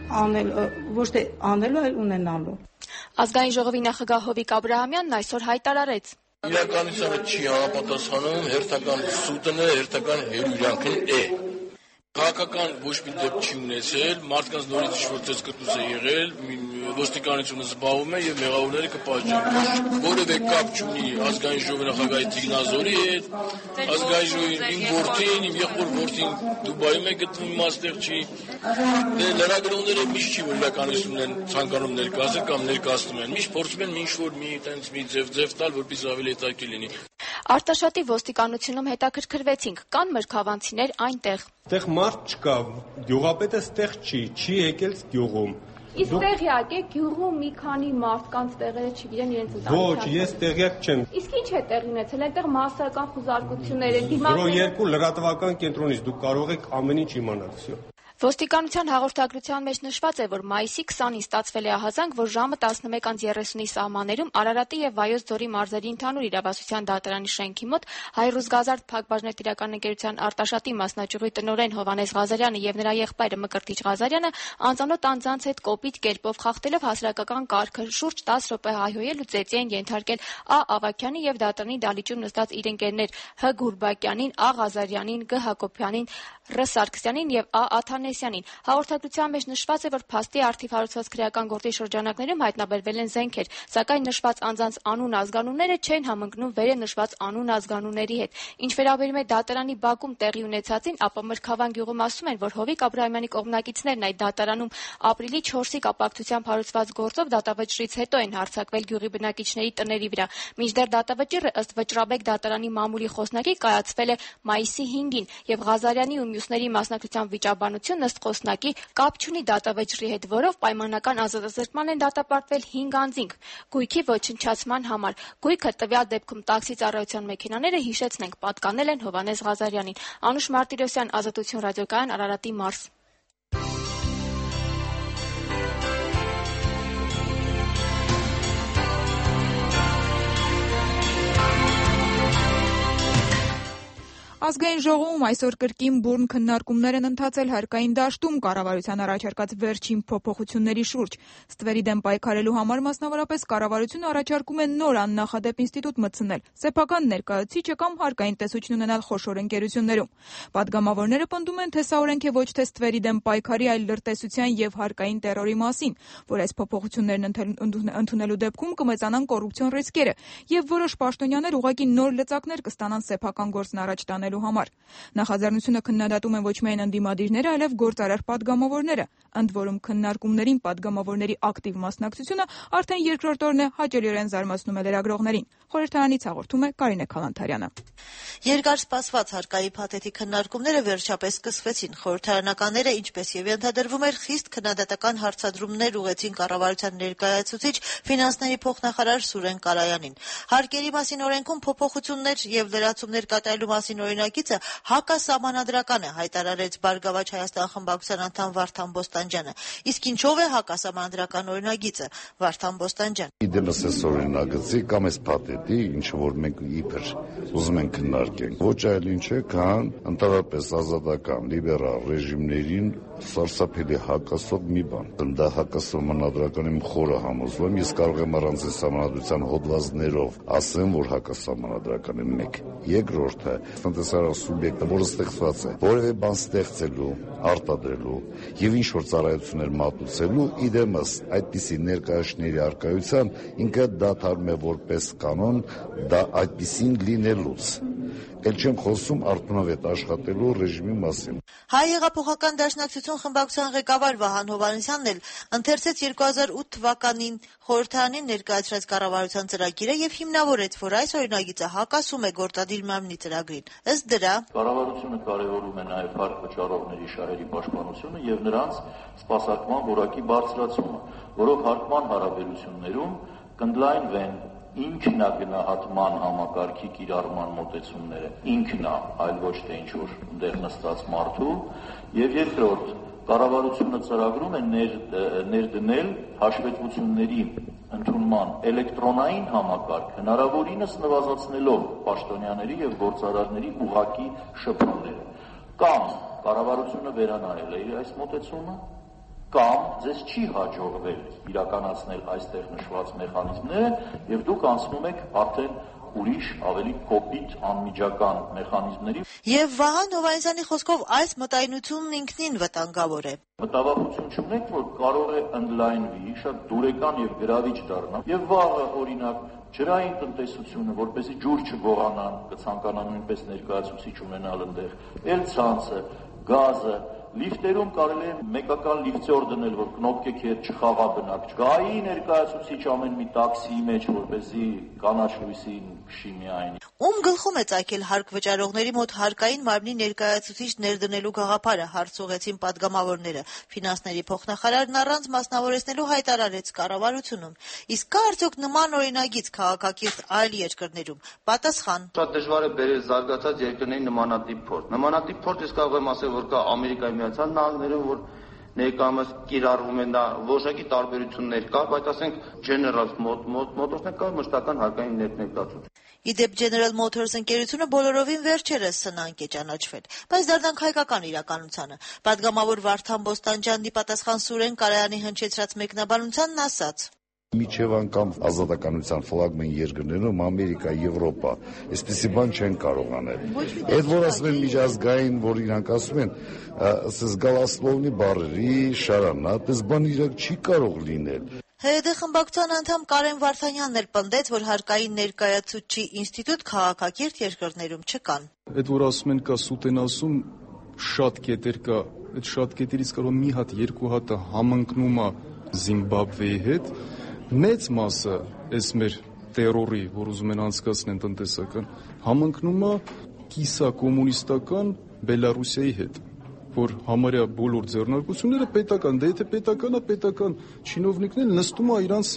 ոչ թե անելու, այլ ունենալու։ Ազգային ժողովի նախագահ Հովիկ Աբրահամյանն այսօր հայտարարեց. Իրականությանը չի համապատասխանում, հերթական սուտն է, հերթական հերույրանքն է։ Քաղաքական ոչ մի դեպք չի ունեցել, մարդկանց նորից ինչ-որ ծեծկտուց է եղել, ոստիկանությունը զբաղվում է եւ մեղավորները կպատժեն։ Որևէ կապ չունի ազգային ժողովի նախագահի Տիգնազորի հետ, ազգային ժողովի իմ որդին, իմ եղբոր որդին Դուբայում է գտնվում, իմաստեղ չի։ Դե լրագրողները միշտ չի որ իրականությունն են ցանկանում ներկայացնել կամ ներկայացնում են։ Միշտ փորձում են ինչ-որ մի տենց մի ձև տալ, որպեսզի ավելի հետաքրքիր լինի։ Արտաշատի ոստիկանությունում հետաքրքրվեցինք, կան մրգավանցիներ այնտեղ։ Այդտեղ մարդ չկա, գյուղապետը ստեղ չի եկել գյուղում։ Իսկ տեղյակ է գյուղում մի քանի մարդկանց տեղերը չգիտեն իրենց ընտանիքը։ Ոչ, ես տեղյակ չեմ։ Իսկ ինչ է տեղի ունեցել, այնտեղ մասսայական խուզարկություններ են, երկու լրատվական կենտրոնից դուք կարող եք ամեն ինչ իմանալ, всё։ Ոստիկանության հաղորդագրության մեջ նշված է, որ մայիսի 20-ին ստացվել է ահազանգ, որ ժամը 11:30-ի սահմաններում Արարատի եւ Վայոց ձորի մարզերի ընդհանուր իրավասության դատարանի շենքի մոտ Հայրուզ Գազարդ Փակbaşներ տիրական ընկերության Արտաշատի մասնաճյուղի տնօրեն Հովանես Ղազարյանը եւ նրա եղբայրը Մկրտիչ Ղազարյանը անծանոթ անձանց հետ կոպիտ կերպով խախտելով հասարակական կարգը շուրջ 10 րոպե հայհոյել ու ծեծի են ենթարկել Ա. Ավագյանի եւ դատարանի դալիճում նստած իր ընկերներ Հ. Գուրբակյանին, Ա. Ղազարյանին, Գ. Հակոբյանին, Ռ. Սարգսյանին եւ Ա. Աթանեսյանին։ Հաղորդագրության մեջ նշված է, որ փաստի արդիվ հարուցված քրեական գործի շրջանակներում հայտնաբերվել են զենքեր, սակայն նշված անձանց անուն ազգանունները չեն համընկնում վերը նշված անուն ազգանունների հետ։ Ինչ վերաբերում է դատարանի բակում տեղի ունեցածին, ապա Մրգավան գյուղում ասում են, որ Հովիկ Աբրահամյանի կողմնակիցներն այդ դատարանում ապրիլի 4-ի կապակցությամբ հարուցված գործով դատավճռից հետո են հարձակվել գյուղի բնակիչների տների վրա։ Մինչդեռ դատավճիռը ըստ Վճռաբեկ դատարանի մամուլի խոսնակի կայացվել է մայիսի 5-ին եւ Ղազարյանի ու մյուսների մասնակցությամբ վիճաբանություն ըստ խոսնակի կապ չունի դատավճռի հետ, որով պայմանական ազատազրկման են դատապարտվել 5 անձինք գույքի ոչնչացման համար։ Գույքը տվյալ դեպքում տաքսի ծառայության մեքենաները, հիշեցնենք, պատկանել են Հովանես Ղազարյանին։ Անուշ Մարտիրոսյան, Ազատություն ռադիոկայան, Արարատի մարզ։ Ազգային ժողովում այսօր կրկին բուռն քննարկումներ են ընթացել հարկային դաշտում կառավարության առաջարկած վերջին փոփոխությունների շուրջ։ Ստվերի դեմ պայքարելու համար մասնավորապես կառավարությունը առաջարկում է նոր աննախադեպ ինստիտուտ մտցնել սեփական ներկայացուցիչը կամ հարկային տեսություն ունենալ խոշոր ընկերություններում։ Պատգամավորները պնդում են, թե սա օրենք է ոչ թե ստվերի դեմ պայքարի, այլ լրտեսության եւ հարկային տերորի մասին, որ այս փոփոխություններն ընդունելու դեպքում կմեծանան կոռուպցիոն ռիսկերը եւ որոշ պաշտոնյաներ ուղղակի նոր լծակներ կստանան սեփական գործն առաջ տանել համար։ Նախաձեռնությունը քննադատում են ոչ միայն ընդդիմադիրները, այլև գործարար պատգամավորները, ընդ որում քննարկումներին պատգամավորների ակտիվ մասնակցությունը արդեն երկրորդ օրն է հաճելիորեն զարմացնում է լրագրողներին։ Խորհրդարանից հաղորդում է Կարինե Քալանթարյանը։ Երկար սպասված հարկայի փաթեթի քննարկումները վերջապես սկսվեցին։ Խորհրդարանականները, ինչպես եւ ենթադրվում էր, խիստ քննադատական հարցադրումներ ուղղեցին կառավարության ներկայացուցիչ ֆինանսների փոխնախարար Սուրեն Կարայանին։ Հարկերի մասին օրենքում փոփոխություններ եւ լրացումներ կատարելու մասին օրինակիցը հակասահմանադրական է, հայտարարեց Բարգավաճ Հայաստան խմբակցության անդամ Վարդան Բոստանջյանը։ Իսկ ինչով է հակասահմանադրական օրինագիծը, Վարդան Բոստանջյան։ Իդեմս այս օրինագծի կամ այս փաթեթի, ինչ որ մենք իբր ուզում ենք քննարկենք, ոչ այլ ինչ է, քան ընդհանրապես ազատական լիբերալ ռեժիմներին սարսափելի հակասող մի բան։ Դա հակասահմանադրական եմ խորը համոզվում, ես կարող եմ առանց այս համանդրության հոդվածներով ասեմ, որ հակասահմանադրական է մեկ։ Երկրորդը տնտեսական սուբյեկտը, որը ստեղծված է, որևէ բան ստեղծելու, արտադրելու եւ ինչ որ ծառայություններ մատուցելու, իդեմս այդպիսի ներկայացների արկայության ինքը դադարում է որպես կանոն դա այդպիսին լինելուց։ Էլ չեմ խոսում արդյունավետ աշխատելու ռեժիմի մասին։ Հայ հեղափոխական դաշնակցություն խմբակցության ղեկավար Վահան Հովհաննիսյանն էլ ընթերցեց 2008 թվականին խորհրդարանին ներկայացրած կառավարության ծրագիրը եւ հիմնավորեց, որ այս օրինագիծը հակասում է գործադիր մարմնի ծրագրին։ Ըստ դրա, կառավարությունը կարևորում է նաեւ հարկ վճարողների շահերի պաշտպանությունը եւ նրանց սպասարկման որակի բարձրացումը, որով հարկման հարաբերություններում կընդլայնվեն ինքնագնահատման համակարգի կիրառման մոտեցումները, ինքնա, այլ ոչ թե ինչ-որ դեր նստած մարդու, եւ երկրորդ, կառավարությունը ծրագրում է ներդնել հաշվետվությունների ընդունման էլեկտրոնային համակարգ, հնարավորինս նվազեցնելով պաշտոնյաների եւ գործարարների ուղղակի շփումները, կամ կառավարությունը վերանայել է իր այս մոտեցումը, կամ ձեզ չի հաջողվել իրականացնել այստեղ նշված մեխանիզմները եւ դուք անցնում եք արդեն ուրիշ ավելի կոպիտ անմիջական մեխանիզմների։ Եվ Վահան Հովհաննիսյանի խոսքով այս մտայնությունն ինքնին վտանգավոր է։ Մտավախություն չունեք, որ կարող է ընդլայնվի, շատ դուրեկան եւ գրավիչ դառնա։ Եվ վաղը օրինակ ջրային տնտեսությունը, որպեսզի ջուր չգողանան, կցանկանա նույնպես ներկայացուցիչ ունենալ այնտեղ, էլ ցանցը, գազը, լիֆտերում կարելի է մեկական լիֆտեր դնել, որ կնոպկեք հետ չխաղա բնակ, գայի ներկայացուցիչ ամեն մի տաքսիի մեջ, որպեսզի կանաչ լույսին քշի միայն։ Ում գլխում է ծագել հարկ վճարողների մոտ հարկային մարմնի ներկայացուցիչ ներդնելու գաղափարը, հարց ուղղեցին պատգամավորները։ Ֆինանսների փոխնախարարն առանց մասնավորեցնելու հայտարարեց կառավարությունում։ Իսկ կա արդյոք նման օրինագիծ քաղաքակիրթ այլ երկրներում։ Պատասխան. Շատ դժվար է բերել զարգացած երկրների նմանատիպ փորձ։ Նմանատիպ փորձ ես կարող եմ ասել, որ կա Ամերիկայի Միացյալ Նահանգներում, որ ներկայումս կիրառվում են, դա որոշակի տարբերություններ կա, բայց ասենք General Motors-ն կա մշտական հարկային ներկայացուցիչ։ Իդեպ General Motors ընկերությունը բոլորովին վերջերս սնանկ է ճանաչվել, բայց դարձանք հայկական իրականությանը։ Պատգամավոր Վարդան Բոստանջյանի պատասխան Սուրեն Կարայանի հնչեցրած մեկնաբանությանն ասաց. Միջև անգամ ազատականության ֆլագման երկրներում Ամերիկա, Եվրոպա, այսպիսի բան չեն կարող անել։ Այդ որ ասում են միջազգային, որ իրանք ասում են, ասես գալասլովնի բառերի շարանա, պես բան իրոք չի կարող լինել։ ՀՅԴ խմբակցության անդամ Կարեն Վարդանյանն էլ պնդեց, որ հարկային ներկայացուցչի ինստիտուտ քաղաքակիրթ երկրներում չկան։ Այդ որ ասում են կա սուտենասում շատ կետեր կա, այդ շատ կետերից կարող մի հատ, երկու հատը համընկնում է Զիմբաբվեի հետ, մեծ մասը այս մեր տերորի, որ ուզում են անցկացնեն տնտեսական, համընկնում է կիսա կոմունիստական Բելարուսիայի հետ, որ համարյա բոլոր ձեռնարկությունները պետական, դե եթե պետական չինովնիկներն նստում է իրանց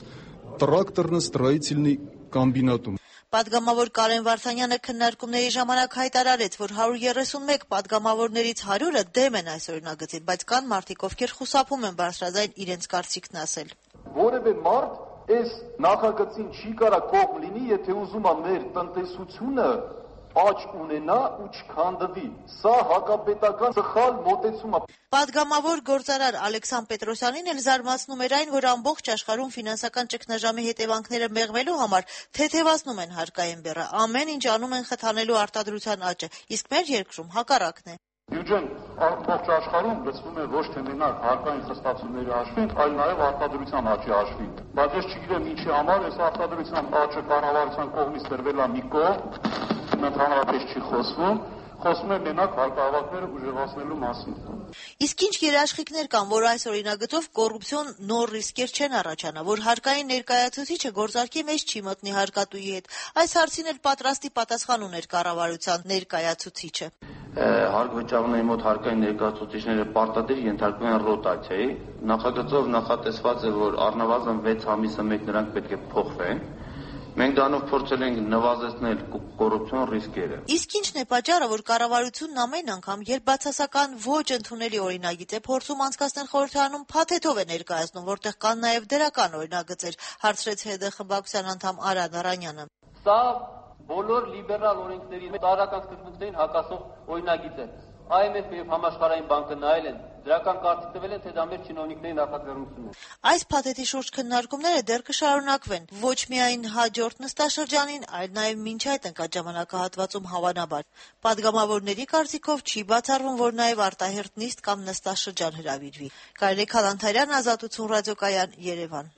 տրակտորնը-ստրայիցիլնի կոմբինատում։ Պատգամավոր Կարեն Վարդանյանը քննարկումների ժամանակ հայտարարեց, որ 131 պատգամավորներից 100-ը դեմ են այս օրինագծին, բայց կան մարդիկ, ովքեր խուսափում են բարձրաձայն իրենց կարծիքն ասել։ Որևէ մարդ այս նախագծին չի կարա կողմ լինի, եթե ուզում է մեր տնտեսությունը աճ ունենա ու չքանդվի։ Սա հակապետական սխալ մոտեցում է։ Պատգամավոր գործարար Ալեքսան Պետրոսյանին էլ զարմացնում էր այն, որ ամբողջ աշխարհում ֆինանսական ճգնաժամի հետևանքները մեղմելու համար թեթևացնում են հարկային բեռը, ամեն ինչ անում են խթանելու արտադրության աճը, իսկ մեր երկրում հակառակն է։ Բյուջեն ամբողջ աշխարհում գծվում է ոչ թե մենակ հարկային խստացումների հաշվին, այլ նաև արտադրության աճի հաշվին։ Բայց ես չգիտեմ ինչի համար այս արտադրության աճը կառավարության կողմից տրվել է մի կողմ, ընդհանրապես չի խոսվում է մենակ հարկահավաքները ուժեղացնելու մասին։ Իսկ ինչ երաշխիքներ կան, որ այս օրինագծով կոռուպցիոն նոր ռիսկեր չեն առաջանա, որ հարկային ներկայացուցիչը գործարքի մեջ չի մտնի հարկատուի հետ։ Այս հարցին էլ պատրաստի պատասխան ուներ կառավարության ներկայացուցիչը։ Հարկ վճարողների մոտ հարկային ներկայացուցիչները պարտադիր ենթարկվում են ռոտացիայի։ Նախագծով նախատեսված է, որ առնվազն 6 ամիսը մեկ նրանք պետք է փոխվեն։ Մենք դրանով փորձել ենք նվազեցնել կոռուպցիոն ռիսկերը։ Իսկ ի՞նչն է պատճառը, որ կառավարությունն ամեն անգամ, երբ բացասական ոչ ընդունելի օրինագիծ է փորձում անցկացնել խորհրդարանում, փաթեթով է ներկայացնում, որտեղ կան նաև դրական օրինագծեր, հարցրեց ՀՅԴ խմբակցության անդամ Արադ Արանյանը։ Սա բոլոր լիբերալ օրենքների տարրական սկզբունքներին հակասող օրինագիծ է։ IMF-ը եւ Համաշխարհային բանկը նայել են, դրական կարծիք տվել են, թե դա մեր չինովնիկների նախաձեռնությունն է։ Այս փաթեթի շուրջ քննարկումները դեռ կշարունակվեն ոչ միայն հաջորդ նստաշրջանին, այլ նաև մինչ այդ ընկած ժամանակահատվածում հավանաբար։ Պատգամավորների կարծիքով չի բացառվում, որ նաև արտահերթ նիստ կամ նստաշրջան հրավիրվի։ Կարինե Քալանթարյան, Ազատություն ռադիոկայան, Երևան։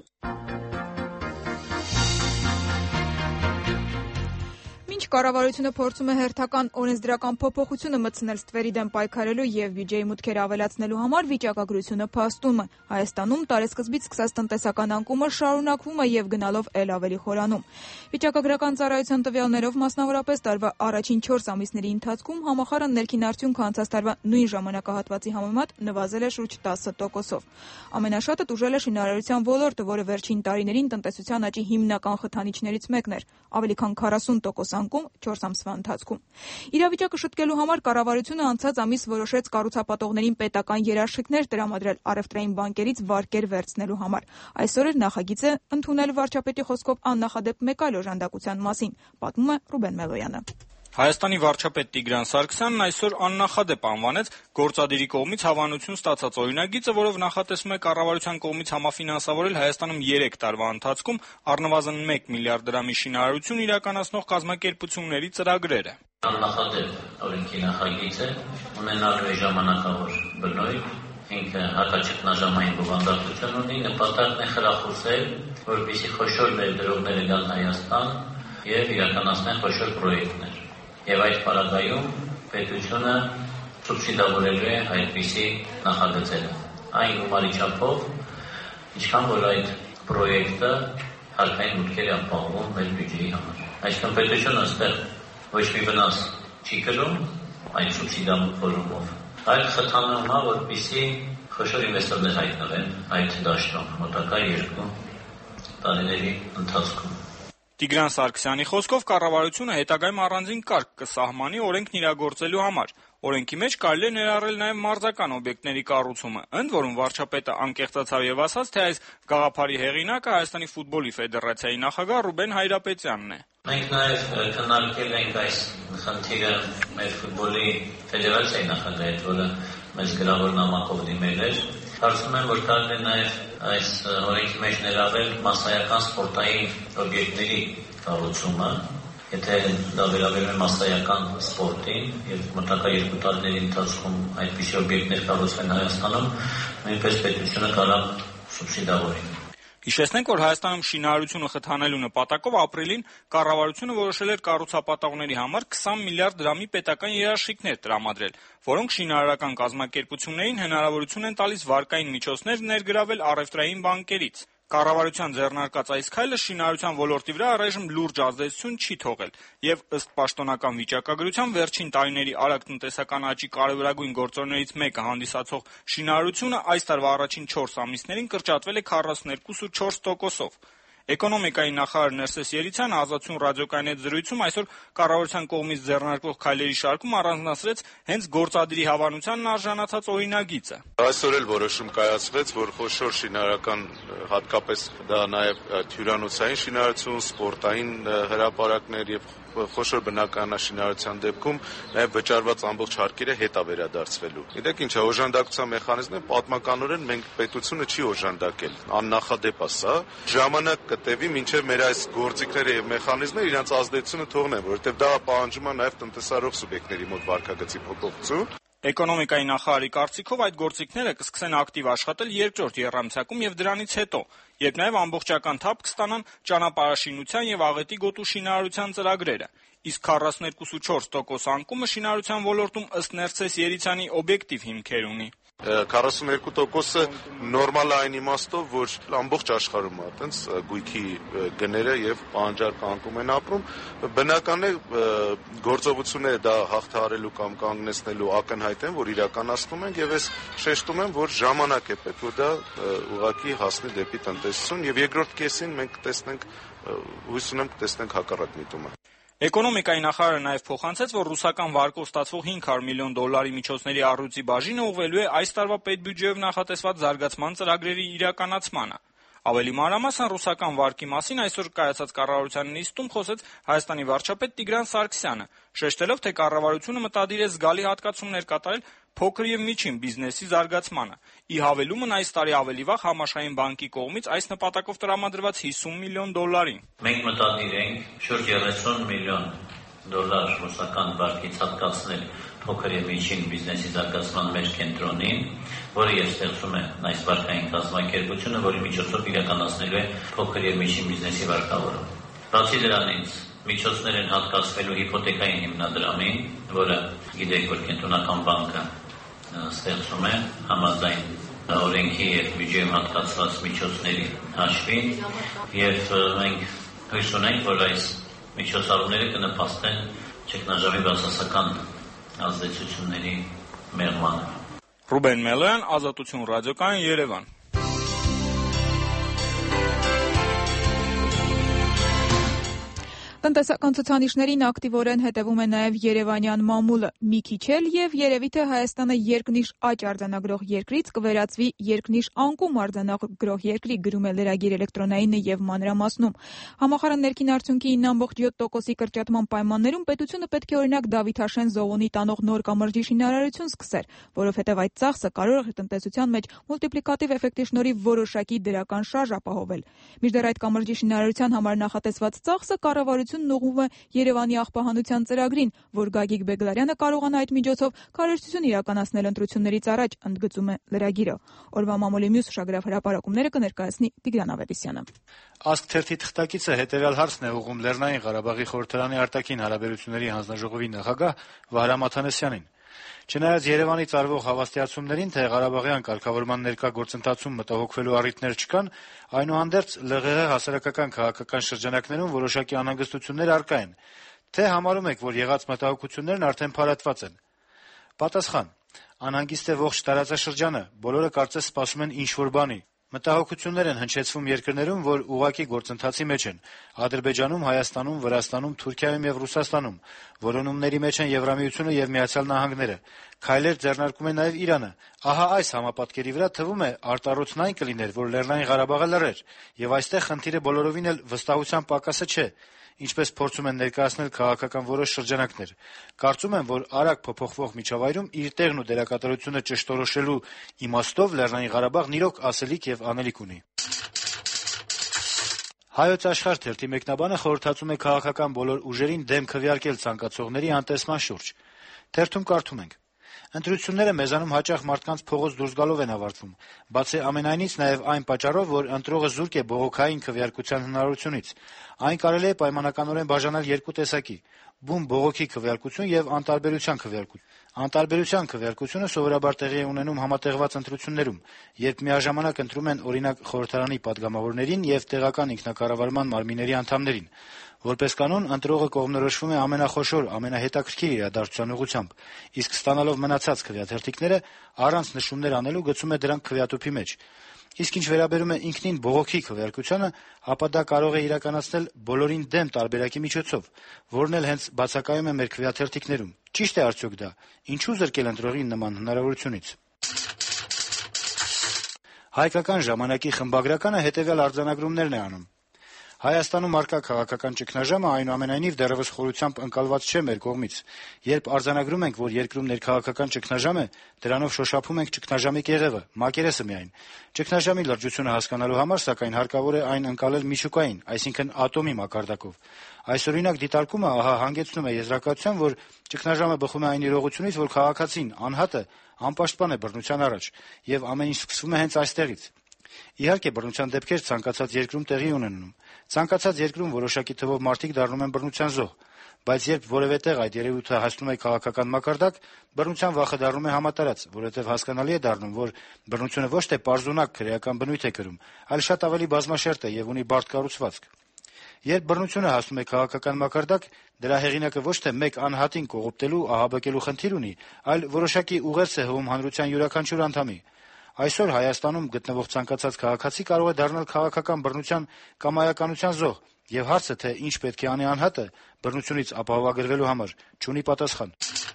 Կառավարությունը փորձում է հերթական օրենսդրական փոփոխությունը մտցնել ստվերի դեմ պայքարելու եւ բյուջեի մուտքերը ավելացնելու համար վիճակագրությունը փաստում է։ Հայաստանում տարեսկզբից սկսած տնտեսական անկումը շարունակվում է եւ գնալով ել ավելի խորանում։ Վիճակագրական ծառայության տվյալներով մասնավորապես տարվա առաջին 4 ամիսների ընթացքում համախառն ներքին արդյունքը անցած տարվա նույն ժամանակահատվածի համեմատ նվազել է շուրջ 10%-ով։ Ամենաշատը տուժել է շինարարության ոլորտը, որը վերջին տարիներին տնտեսության աճի հիմնական խթանիչներից մեկն էր, ավելի քան 40% անկում 4 ամսվա ընթացքում։ Իրավիճակը շտկելու համար կառավարությունը անցած ամիս որոշեց կառուցապատողներին պետական երաշխիքներ տրամադրել առևտրային բանկերից վարկեր վերցնելու համար։ Այսօր էր նախագիծը ընդունել վարչապետի խոսքով աննախադեպ մեկ այլ օժանդակության մասին, պատմում է Ռուբեն Մելոյանը։ Հայաստանի վարչապետ Տիգրան Սարգսյանն այսօր աննախադեպ անվանեց գործադիրի կողմից հավանություն ստացած օրինագիծը, որով նախատեսվում է կառավարության կողմից համաֆինանսավորել Հայաստանում 3 տարվա ընթացքում առնվազն 1 միլիարդ դրամի շինարարություն իրականացնող կազմակերպությունների ծրագրերը։ Աննախադեպ օրենքի նախագիծ է, ունենալու է ժամանակավոր բնույթ, ինքը հակաճգնաժամային բովանդակություն ունի, նպատակն է խրախուսել, որպեսզի խոշոր ներդրողները գան Հայաստան եւ իրականացնեն խոշոր պրոյեկտներ։ Եվ այդ պարագայում պետությունը սուբսիդավորելու է այդպիսի նախագծերը։ Այն գումարի չափով, ինչքան որ այդ պրոյեկտը հարկային մուտքեր է ապահովում մեր բյուջեի համար։ Այսինքն պետությունը այստեղ ոչ մի վնաս չի կրում այդ սուբսիդավորումով, այլ խթանում է, որպեսզի խոշոր ինվեստորներ հայտնվեն այդ դաշտում մոտակա 2 տարիների ընթացքում։ Տիգրան Սարգսյանի խոսքով կառավարությունը հետագայում առանձին կարգ կսահմանի օրենքն իրագործելու համար։ Օրենքի մեջ կարելի է ներառել նաև մարզական օբյեկտների կառուցումը, ընդ որում վարչապետը անկեղծացավ եւ ասաց, թե այս գաղափարի հեղինակը Հայաստանի ֆուտբոլի ֆեդերացիայի նախագահ Ռուբեն Հայրապետյանն է։ Մենք նաև քննարկել ենք այս խնդիրը մեր ֆուտբոլի ֆեդերացիայի նախագահի հետ, որը մեզ գրավոր նամակով դիմել էր։ Կարծում եմ, որ կարելի է նաև այս օրենքի մեջ ներառել մասսայական սպորտային օբյեկտների կառուցումը, եթե դա վերաբերում է մասսայական սպորտին եւ մոտակա 2 տարիների ընթացքում այդպիսի օբյեկտներ կառուցվեն Հայաստանում, նույնպես պետությունը կարող սուբսիդավորի։ Հիշեցնենք, որ Հայաստանում շինարարությունը խթանելու նպատակով ապրիլին կառավարությունը որոշել էր կառուցապատողների համար 20 միլիարդ դրամի պետական երաշխիքներ տրամադրել, որոնք շինարարական կազմակերպություններին հնարավորություն են տալիս վարկային միջոցներ ներգրավել առևտրային բանկերից։ Կառավարության ձեռնարկած այս քայլը շինարարության ոլորտի վրա առայժմ լուրջ ազդեցություն չի թողել, եւ ըստ պաշտոնական վիճակագրության վերջին տարիների արագ տնտեսական աճի կարևորագույն գործոններից մեկը հանդիսացող շինարարությունը այս տարվա առաջին 4 ամիսներին կրճատվել է 42.4%-ով։ Էկոնոմիկայի նախարար Ներսես Ելիցյանը Ազատություն ռադիոկայանի հետ զրույցում այսօր կառավարության կողմից ձեռնարկվող քայլերի շարքում առանձնացրեց հենց գործադիրի հավանությանն արժանացած օրինագիծը։ Այսօր էլ որոշում կայացվեց, որ խոշոր շինարարական, հատկապես դա նաև հյուրանոցային շինարարություն, սպորտային հրապարակներ եւ խոշոր բնակարանաշինարարության դեպքում նաև վճարված ամբողջ հարկերը հետա վերադարձվելու։ Գիտեք ինչ է, օժանդակության մեխանիզմը պատմականորեն մենք պետությունը չի օժանդակել, աննախադեպ է սա։ Ժամանակ կտևի, մինչև մեր այս գործիքները եւ մեխանիզմները իրենց ազդեցությունը թողնեն, որովհետեւ դա պահանջում է նաև տնտեսարող սուբյեկտների մոտ վարկագծի փոփոխություն։ Էկոնոմիկայի նախարարի կարծիքով այդ գործիքները կսկսեն ակտիվ աշխատել երկրորդ եռամսյակում եւ դրանից հետո, երբ նաեւ ամբողջական թափ կստանան ճանապարհաշինության եւ աղետի գոտու շինարարության ծրագրերը։ Իսկ 42.4% անկումը շինարարության ոլորտում ըստ Ներսես Ելիցյանի օբյեկտիվ հիմքեր ունի։ 42%-ը նորմալ է այն իմաստով, որ ամբողջ աշխարհում է այտենց գույքի գները եւ պահանջարկը անկում են ապրում, բնական է գործողությունները դա հաղթահարելու կամ կանգնեցնելու ակնհայտ են, որ իրականացնում են եւ ես շեշտում եմ, որ ժամանակ է պետք, որ դա ուղղակի հասնի դեպի տնտեսություն եւ երկրորդ կեսին մենք կտեսնենք, հույս ունեմ կտեսնենք հակառակ միտումը։ Էկոնոմիկայի նախարարը նաև փոխանցեց, որ ռուսական վարկով ստացվող $500 միլիոն միջոցների առյուծի բաժինը ուղղվելու է այս տարվա պետբյուջեով նախատեսված զարգացման ծրագրերի իրականացմանը։ Ավելի մանրամասն ռուսական վարկի մասին այսօր կայացած կառավարության նիստում խոսեց Հայաստանի վարչապետ Տիգրան Սարգսյանը, շեշտելով, թե կառավարությունը մտադիր է զգալի հատկացումներ կատարել փոքր եւ միջին բիզնեսի զարգացմանը։ Ի հավելումն այս տարի ավելի վաղ Համաշխարհային բանկի կողմից այս նպատակով տրամադրված $50 միլիոն։ Մենք մտադիր ենք շուրջ $30 միլիոն ռուսական վարկից հատկացնել փոքր եւ միջին բիզնեսի զարգացման մեր կենտրոնին, որը եւ ստեղծում է այս վարկային կազմակերպությունը, որի միջոցով իրականացնելու է փոքր եւ միջին բիզնեսի վարկավորում։ Բացի դրանից միջոցներ են հատկացվելու հիփոթեքային հիմնադրամին, որը գիտեք, որ կենտրոնական բանկը ստեղծում է համաձայն օրենքի եւ բյուջեում հատկացված միջոցների հաշվին, եւ մենք հույս ունենք, որ այս միջոցառումները կնպաստեն ճգնաժամի բացասական ազդեցությունների մեղմանը։ Ռուբեն Մելոյան, Ազատություն ռադիոկայան, Երևան։ Տնտեսական ցուցանիշներին ակտիվորեն հետևում է նաև Երևանյան մամուլը։ Մի քիչ էլ եւ երևի թե Հայաստանը երկնիշ աճ արձանագրող երկրից կվերածվի երկնիշ անկում արձանագրող երկրի, գրում է լրագիր էլեկտրոնայինը եւ մանրամասնում։ Համախառն ներքին արդյունքի 9.7%-ի կրճատման պայմաններում պետությունը պետք է օրինակ Դավիթաշեն Զողոնի տանող նոր կամրջի շինարարություն սկսեր, որովհետեւ այդ ծախսը կարող է տնտեսության մեջ մուլտիպլիկատիվ էֆեկտի շնորհիվ որոշակի դրական շարժ ապահովել։ Մինչդեռ այդ կամրջի շինարարության համար նախատեսված ծախսը կառավարությունն ուղղում է Երևանի աղբահանության ծրագրին, որ Գագիկ Բեգլարյանը կարողանա այդ միջոցով քարոզություն իրականացնել ընտրություններից առաջ, ընդգծում է լրագիրը։ Օրվա մամուլի մյուս ուշագրավ հրապարակումները կներկայացնի Տիգրան Ավետիսյանը։ Ասք թերթի թղթակիցը հետևյալ հարցն է ուղղում Լեռնային Ղարաբաղի խորհրդարանի արտաքին հարաբերությունների հանձնաժողովի նախագահ Վահրամ Աթանասյանին։ Չնայած Երևանից արվող հավաստիացումներին, թե Ղարաբաղյան կարգավորման ներկա գործընթացում մտահոգվելու առիթներ չկան, այնուհանդերձ ԼՂՀ հասարակական քաղաքական շրջանակներում որոշակի անհանգստություններ առկա են, թե համարում եք, որ եղած մտահոգություններն արդեն փարատված են։ Պատասխան. անհանգիստ է ողջ տարածաշրջանը, բոլորը կարծես սպասում են ինչ-որ բանի։ Մտահոգություններ են հնչեցվում երկրներում, որ ուղղակի գործընթացի մեջ են՝ Ադրբեջանում, Հայաստանում, Վրաստանում, Թուրքիայում եւ Ռուսաստանում, որոնումների մեջ են Եվրամիությունը եւ Միացյալ Նահանգները։ Քայլեր ձեռնարկում է նաեւ Իրանը։ Ահա այս համապատկերի վրա թվում է արտառոցն այն կլիներ, որ Լեռնային Ղարաբաղը լռեր, եւ այստեղ խնդիրը բոլորովին էլ վստահության պակասը չէ, ինչպես փորձում են ներկայացնել քաղաքական որոշ շրջանակներ։ Կարծում եմ, որ արագ փոփոխվող միջավայրում իր տեղն ու դերակատարությունը ճշտորոշելու իմաստով Լեռնային Ղարաբաղն իրոք ասելիք եւ անելիք ունի։ Հայոց Աշխարհ թերթի մեկնաբանը խորհրդածում է քաղաքական բոլոր ուժերին դեմ քվեարկել ցանկացողների անտեսման շուրջ։ Թերթում կարդում ենք. Ընտրությունները մեզանում հաճախ մարդկանց փողոց դուրս գալով են ավարտվում, բացի ամենայնից նաև այն պատճառով, որ ընտրողը զուրկ է բողոքային քվեարկության հնարավորությունից։ Այն կարելի է պայմանականորեն բաժանել երկու տեսակի՝ բուն բողոքի քվեարկություն եւ անտարբերության քվեարկություն։ Անտարբերության քվեարկությունը սովորաբար տեղի է ունենում համատեղված ընտրություններում, երբ միաժամանակ ընտրում են օրինակ խորհրդարանի падգամավորներին եւ տեղական ինքնակառավարման մարմինների անդամներին։ Որպես կանոն, ընտրողը կողմնորոշվում է ամենախոշոր, ամենահետաքրքիր իրադարձության ուղղությամբ, իսկ ստանալով մնացած քվեաթերթիկները առանց նշումներ անելու գցում է դրանք քվեատուփի մեջ։ Իսկ ինչ վերաբերում է ինքնին բողոքի քվեարկությանը, ապա դա կարող է իրականացնել բոլորին դեմ տարբերակի միջոցով, որն էլ հենց բացակայում է մեր քվեաթերթիկներում։ Ճիշտ է արդյոք դա։ Ինչու զրկել ընտրողին նման հնարավորությունից։ Հայկական ժամանակի խմբագրականը հետևյալ արձանագրումներն է անում. Հայաստանում առկա քաղաքական ճգնաժամը այնուամենայնիվ դեռևս խորությամբ ընկալված չէ մեր կողմից։ Երբ արձանագրում ենք, որ երկրում ներքաղաքական ճգնաժամ է, դրանով շոշափում ենք ճգնաժամի կեղևը, մակերեսը միայն։ Ճգնաժամի լրջությունը հասկանալու համար, սակայն, հարկավոր է այն ընկալել միջուկային, այսինքն ատոմի մակարդակով։ Այսօրինակ դիտարկումը ահա հանգեցնում է եզրակացության, որ ճգնաժամը բխում է այն իրողությունից, որ քաղաքացին, անհատը անպաշտպան է բռնության առաջ, եւ ամեն ինչ սկսվում է հենց այստեղից։ Իհարկե, բռնության դեպքեր ցանկացած երկրում տեղի ունենում։ Ցանկացած երկրում որոշակի թվով մարդիկ դառնում են բռնության զոհ, բայց երբ որևէ տեղ այդ երևույթը հասնում է քաղաքական մակարդակ, բռնության վախը դառնում է համատարած, որովհետև հասկանալի է դառնում, որ բռնությունը ոչ թե պարզունակ քրեական բնույթ է կրում, այլ շատ ավելի բազմաշերտ է եւ ունի բարդ կառուցվածք։ Երբ բռնությունը հասնում է քաղաքական մակարդակ, դրա հեղինակը ոչ թե մեկ անհատին կողոպտելու, ահաբեկելու խնդիր ունի, այլ որոշակի ուղերձ է հղում հանրության յուրաքանչյուր անդամի։ Այսօր Հայաստանում գտնվող ցանկացած քաղաքացի կարող է դառնալ քաղաքական բռնության կամ այականության զոհ, եւ հարցը, թե ինչ պետք է անի անհատը բռնությունից ապահովագրվելու համար, չունի պատասխան։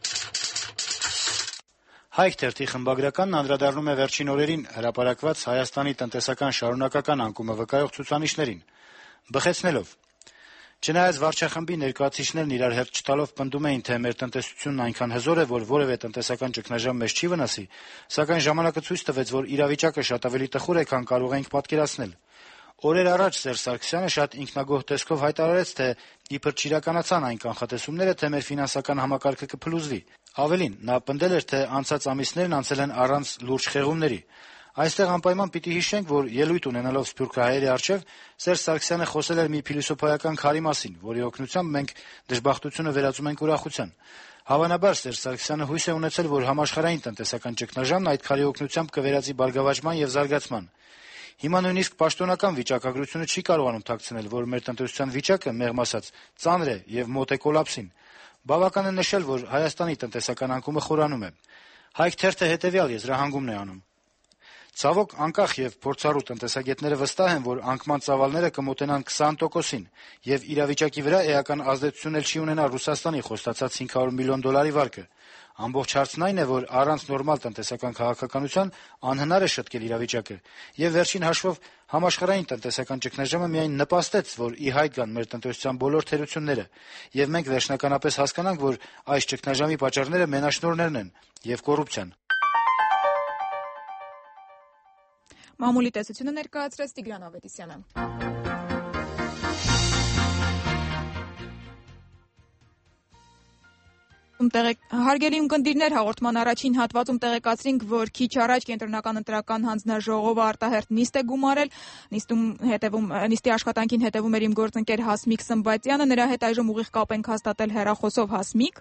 Հայք թերթի խմբագրականն անդրադառնում է վերջին օրերին հրապարակված Հայաստանի տնտեսական շարունակական անկումը վկայող ցուցանիշներին, բխեցնելով. Չնայած վարչախմբի ներկայացուցիչներն իրար հերթ չտալով պնդում էին, թե մեր տնտեսությունն այնքան հզոր է, որ որևէ տնտեսական ճգնաժամ մեզ չի վնասի, սակայն ժամանակը ցույց տվեց, որ իրավիճակը շատ ավելի տխուր է, քան կարող էինք պատկերացնել։ Օրեր առաջ Սերժ Սարգսյանը շատ ինքնագոհ տեսքով հայտարարեց, թե իբր չիրականացան այն կանխատեսումները, թե մեր ֆինանսական համակարգը կփլուզվի։ Ավելին, նա պնդել էր, թե անցած ամիսներն անցել են առանց լուրջ խեղումների։ Այստեղ անպայման պիտի հիշենք, որ ելույթ ունենալով սփյուռքահայերի առջև Սերժ Սարգսյանը խոսել էր մի փիլիսոփայական քարի մասին, որի օգնությամբ մենք դժբախտությունը վերածում ենք ուրախության։ Հավանաբար Սերժ Սարգսյանը հույս է ունեցել, որ համաշխարհային տնտեսական ճգնաժամն այդ քարի օգնությամբ կվերածի բարգավաճման եւ զարգացման։ Հիմա նույնիսկ պաշտոնական վիճակագրությունը չի կարողանում թաքցնել, որ մեր տնտեսության վիճակը, մեղմ ասած, ծանր է եւ մոտ է կոլապսին։ Բավական է նշել, որ Հայաստանի տնտեսական անկումը խորանում է։ Հայք թերթը հետեւյալ եզրահանգումն է անում. Ցավոք, անկախ եւ փորձառու տնտեսագետները վստահ են, որ անկման ծավալները կմոտենան 20%-ին, եւ իրավիճակի վրա էական ազդեցություն էլ չի ունենա Ռուսաստանի խոստացած $500 միլիոն վարկը։ Ամբողջ հարցն այն է, որ առանց նորմալ տնտեսական քաղաքականության անհնար է շտկել իրավիճակը, եւ վերջին հաշվով համաշխարհային տնտեսական ճգնաժամը միայն նպաստեց, որ ի հայտ գան մեր տնտեսության բոլոր թերությունները, եւ մենք վերջնականապես հասկանանք, որ այս ճգնաժամի պատճառները մենաշնորհներն են եւ կոռուպցիան։ Մամուլի տեսությունը ներկայացրեց Տիգրան Ավետիսյանը։ Հարգելի ունկնդիրներ, հաղորդման առաջին հատվածում տեղեկացրինք, որ քիչ առաջ Կենտրոնական ընտրական հանձնաժողովը արտահերթ նիստ է գումարել։ Նիստի աշխատանքին հետևում էր իմ գործընկեր Հասմիկ Սմբատյանը, նրա հետ այժմ ուղիղ կապ ենք հաստատել հեռախոսով։ Հասմիկ։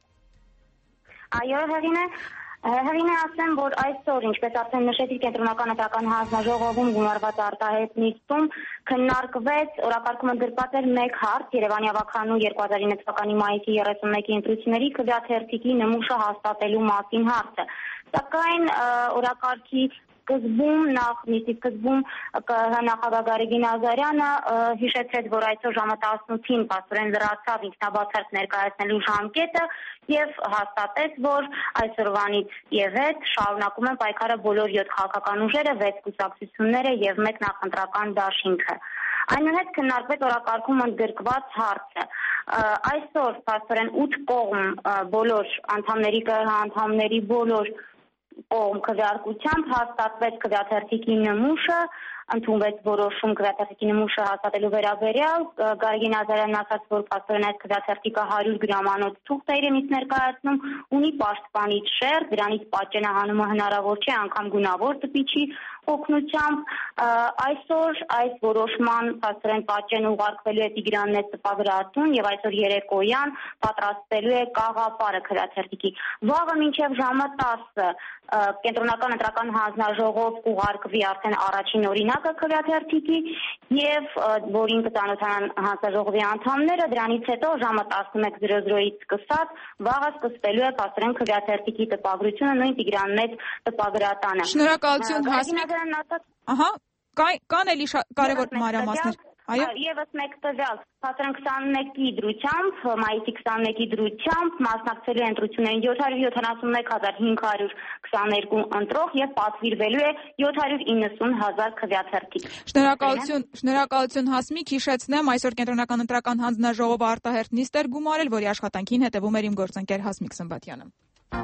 Այո, Հեղինե, ասեմ, որ այսօր, ինչպես արդեն նշեցի, Կենտրոնական ընտրական հանձնաժողովում գումարված արտահերթ նիստում քննարկվեց, օրակարգում ընդգրկված էր մեկ հարց՝ Երևանի ավագանու 2009 թվականի մայիսի 31-ի ընտրությունների քվեաթերթիկի նմուշը հաստատելու մասին հարցը։ Սակայն օրակարգի նիստի սկզբում նախագահ Գարեգին Ազարյանը հիշեցրեց, որ այսօր ժամը 18-ին պաստորեն լրացավ ինքնաբացարկ ներկայացնելու ժամկետը եւ հաստատեց, որ այսօրվանից եւ հետ շարունակում են պայքարը բոլոր 7 քաղաքական ուժերը, 6 կուսակցությունները եւ 1 նախընտրական դաշինքը։ Այնուհետ քննարկվեց օրակարգում ընդգրկված հարցը։ Այսօր պաստորեն 8 կողմ բոլոր անդամների բոլոր կողմ քվեարկությամբ հաստատվեց քվեաթերթիկի նմուշը, ընդունվեց որոշում քվեաթերթիկի նմուշը հաստատելու վերաբերյալ։ Գարեգին Ազարյանն ասաց, որ պաստորեն այս քվեաթերթիկը 100 գրամանոց թուղթ է իրենից ներկայացնում, ունի պաշտպանիչ շերտ, դրանից պատճենահանումը հնարավոր չէ անգամ գունավոր տպիչի օգնությամբ։ Այսօր այս որոշման պաստորեն պատճեն ուղարկվելու է Տիգրաննետ տպագրատուն եւ այսօր երեկոյան պատրաստվելու է կաղապարը քվեաթերթիկի։ Վաղը մինչեւ ժամը 10-ը Կենտրոնական ընտրական հանձնաժողով կուղարկվի արդեն առաջին օրինակը քվեաթերթիկի եւ որին կծանոթանան հանձնաժողովի անդամները, դրանից հետո ժամը 11:00-ից սկսած վաղը սկսվելու է պաստորեն քվեաթերթիկի տպագրությունը նույն Տիգրաննետ տպագրատանը։ Շնորհակալություն Հասմիկ։ Ահա, կան էլի կարևոր մանրամասներ։ Այո։ Եվս մեկ տվյալ, պաստորեն 21-ի դրությամբ, մայիսի 21-ի դրությամբ մասնակցելու է ընտրություններին 771,522 ընտրող եւ պատվիրվելու է 790,000 քվեաթերթիկ։ Շնորհակալություն Հասմիկ, հիշեցնեմ, այսօր Կենտրոնական ընտրական հանձնաժողովը արտահերթ նիստ էր գումարել, որի աշխատանքին հետևում էր իմ գործընկեր Հասմիկ Սմբատյանը։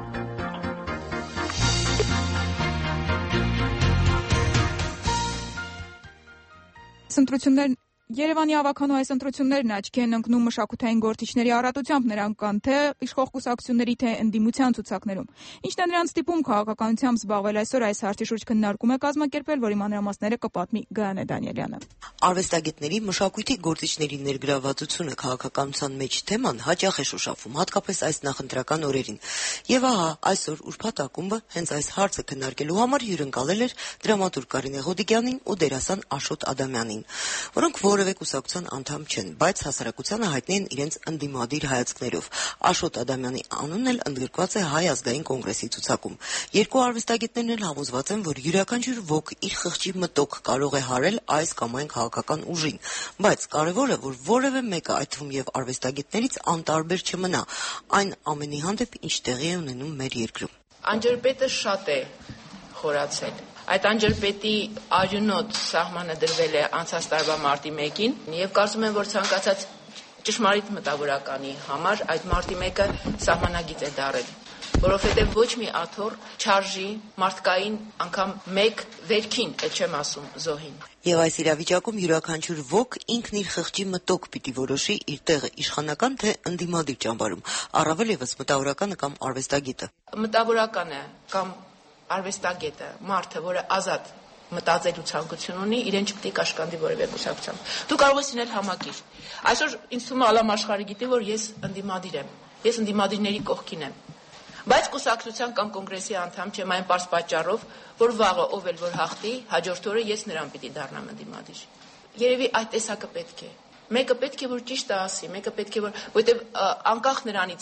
Երևանի ավագանու այս ընտրություններն աչքի են ընկնում մշակութային գործիչների առատությամբ, նրանք կան թե իշխող կուսակցությունների, թե ընդդիմության ցուցակներում։ Ինչն է նրանց ստիպում քաղաքականությամբ զբաղվել այսօր, այս հարցի շուրջ քննարկում է կազմակերպել, որի մանրամասները կպատմի Գայանե Դանիելյանը։ Արվեստագետների, մշակույթի գործիչների ներգրավվածությունը քաղաքականության մեջ թեման հաճախ է շոշափում, հատկապես այս նախընտրական օրերին։ Եվ ահա այսօր ուրբաթ ակումբը հենց այս հարցը քննարկելու համար հյուրընկալել էր դրամատուրգ Կարինե Ղոդիկյանին ու դերասան Աշոտ Ադամյանին, որոնք որևէ կուսակցության անդամ չեն, բայց հասարակությանը հայտնի են իրենց ընդդիմադիր հայացքներով։ Աշոտ Ադամյանի անունն էլ ընդգրկված է Հայ ազգային կոնգրեսի ցուցակում։ Երկու արվեստագետներն էլ համոզված են, որ յուրաքանչյուր ոք իր խղճի մտոք կարող է հարել այս կամ այն քաղաքական ուժին, բայց կարևորը, որ որևէ մեկը, այդ թվում եւ արվեստագետներից, անտարբեր չմնա այն ամենի հանդեպ, ինչ տեղի է ունենում մեր երկրում։ Անջրպետը շատ է խորացել։ Այդ անջրպետի արյունոտ սահմանը դրվել է անցած տարվա մարտի 1-ին եւ կարծում եմ, որ ցանկացած ճշմարիտ մտավորականի համար այդ մարտի 1-ը սահմանագիծ է դարել, որովհետեւ ոչ մի աթոռ չարժի մարդկային անգամ մեկ վերքին, էլ չեմ ասում զոհին։ Եվ այս իրավիճակում յուրաքանչյուր ոք ինքն իր խղճի մտոք պիտի որոշի իր տեղը իշխանական թե ընդդիմադիր ճամբարում, առավել եւս մտավորականը կամ արվեստագետը։ Մտավորականը կամ արվեստագետը, մարդը, որը ազատ մտածելու ցանկություն ունի, իրեն չպետք է կաշկանդի որևէ կուսակցությամբ։ Դու կարող ես լինել համակիր։ Այսօր ինձ թվում է Ալամ Աշխարհը գիտի, որ ես ընդդիմադիր եմ։ Ես ընդդիմադիրների կողքին եմ։ Բայց կուսակցության կամ կոնգրեսի անդամ չեմ այն պարզ պատճառով, որ վաղը ով էլ որ հաղթի, հաջորդ օրը ես նրան պիտի դառնամ ընդդիմադիր։ Երևի այդ տեսակը պետք է։ Մեկը պետք է որ ճիշտը ասի, մեկը պետք է որ, որտեվ անկախ նրանից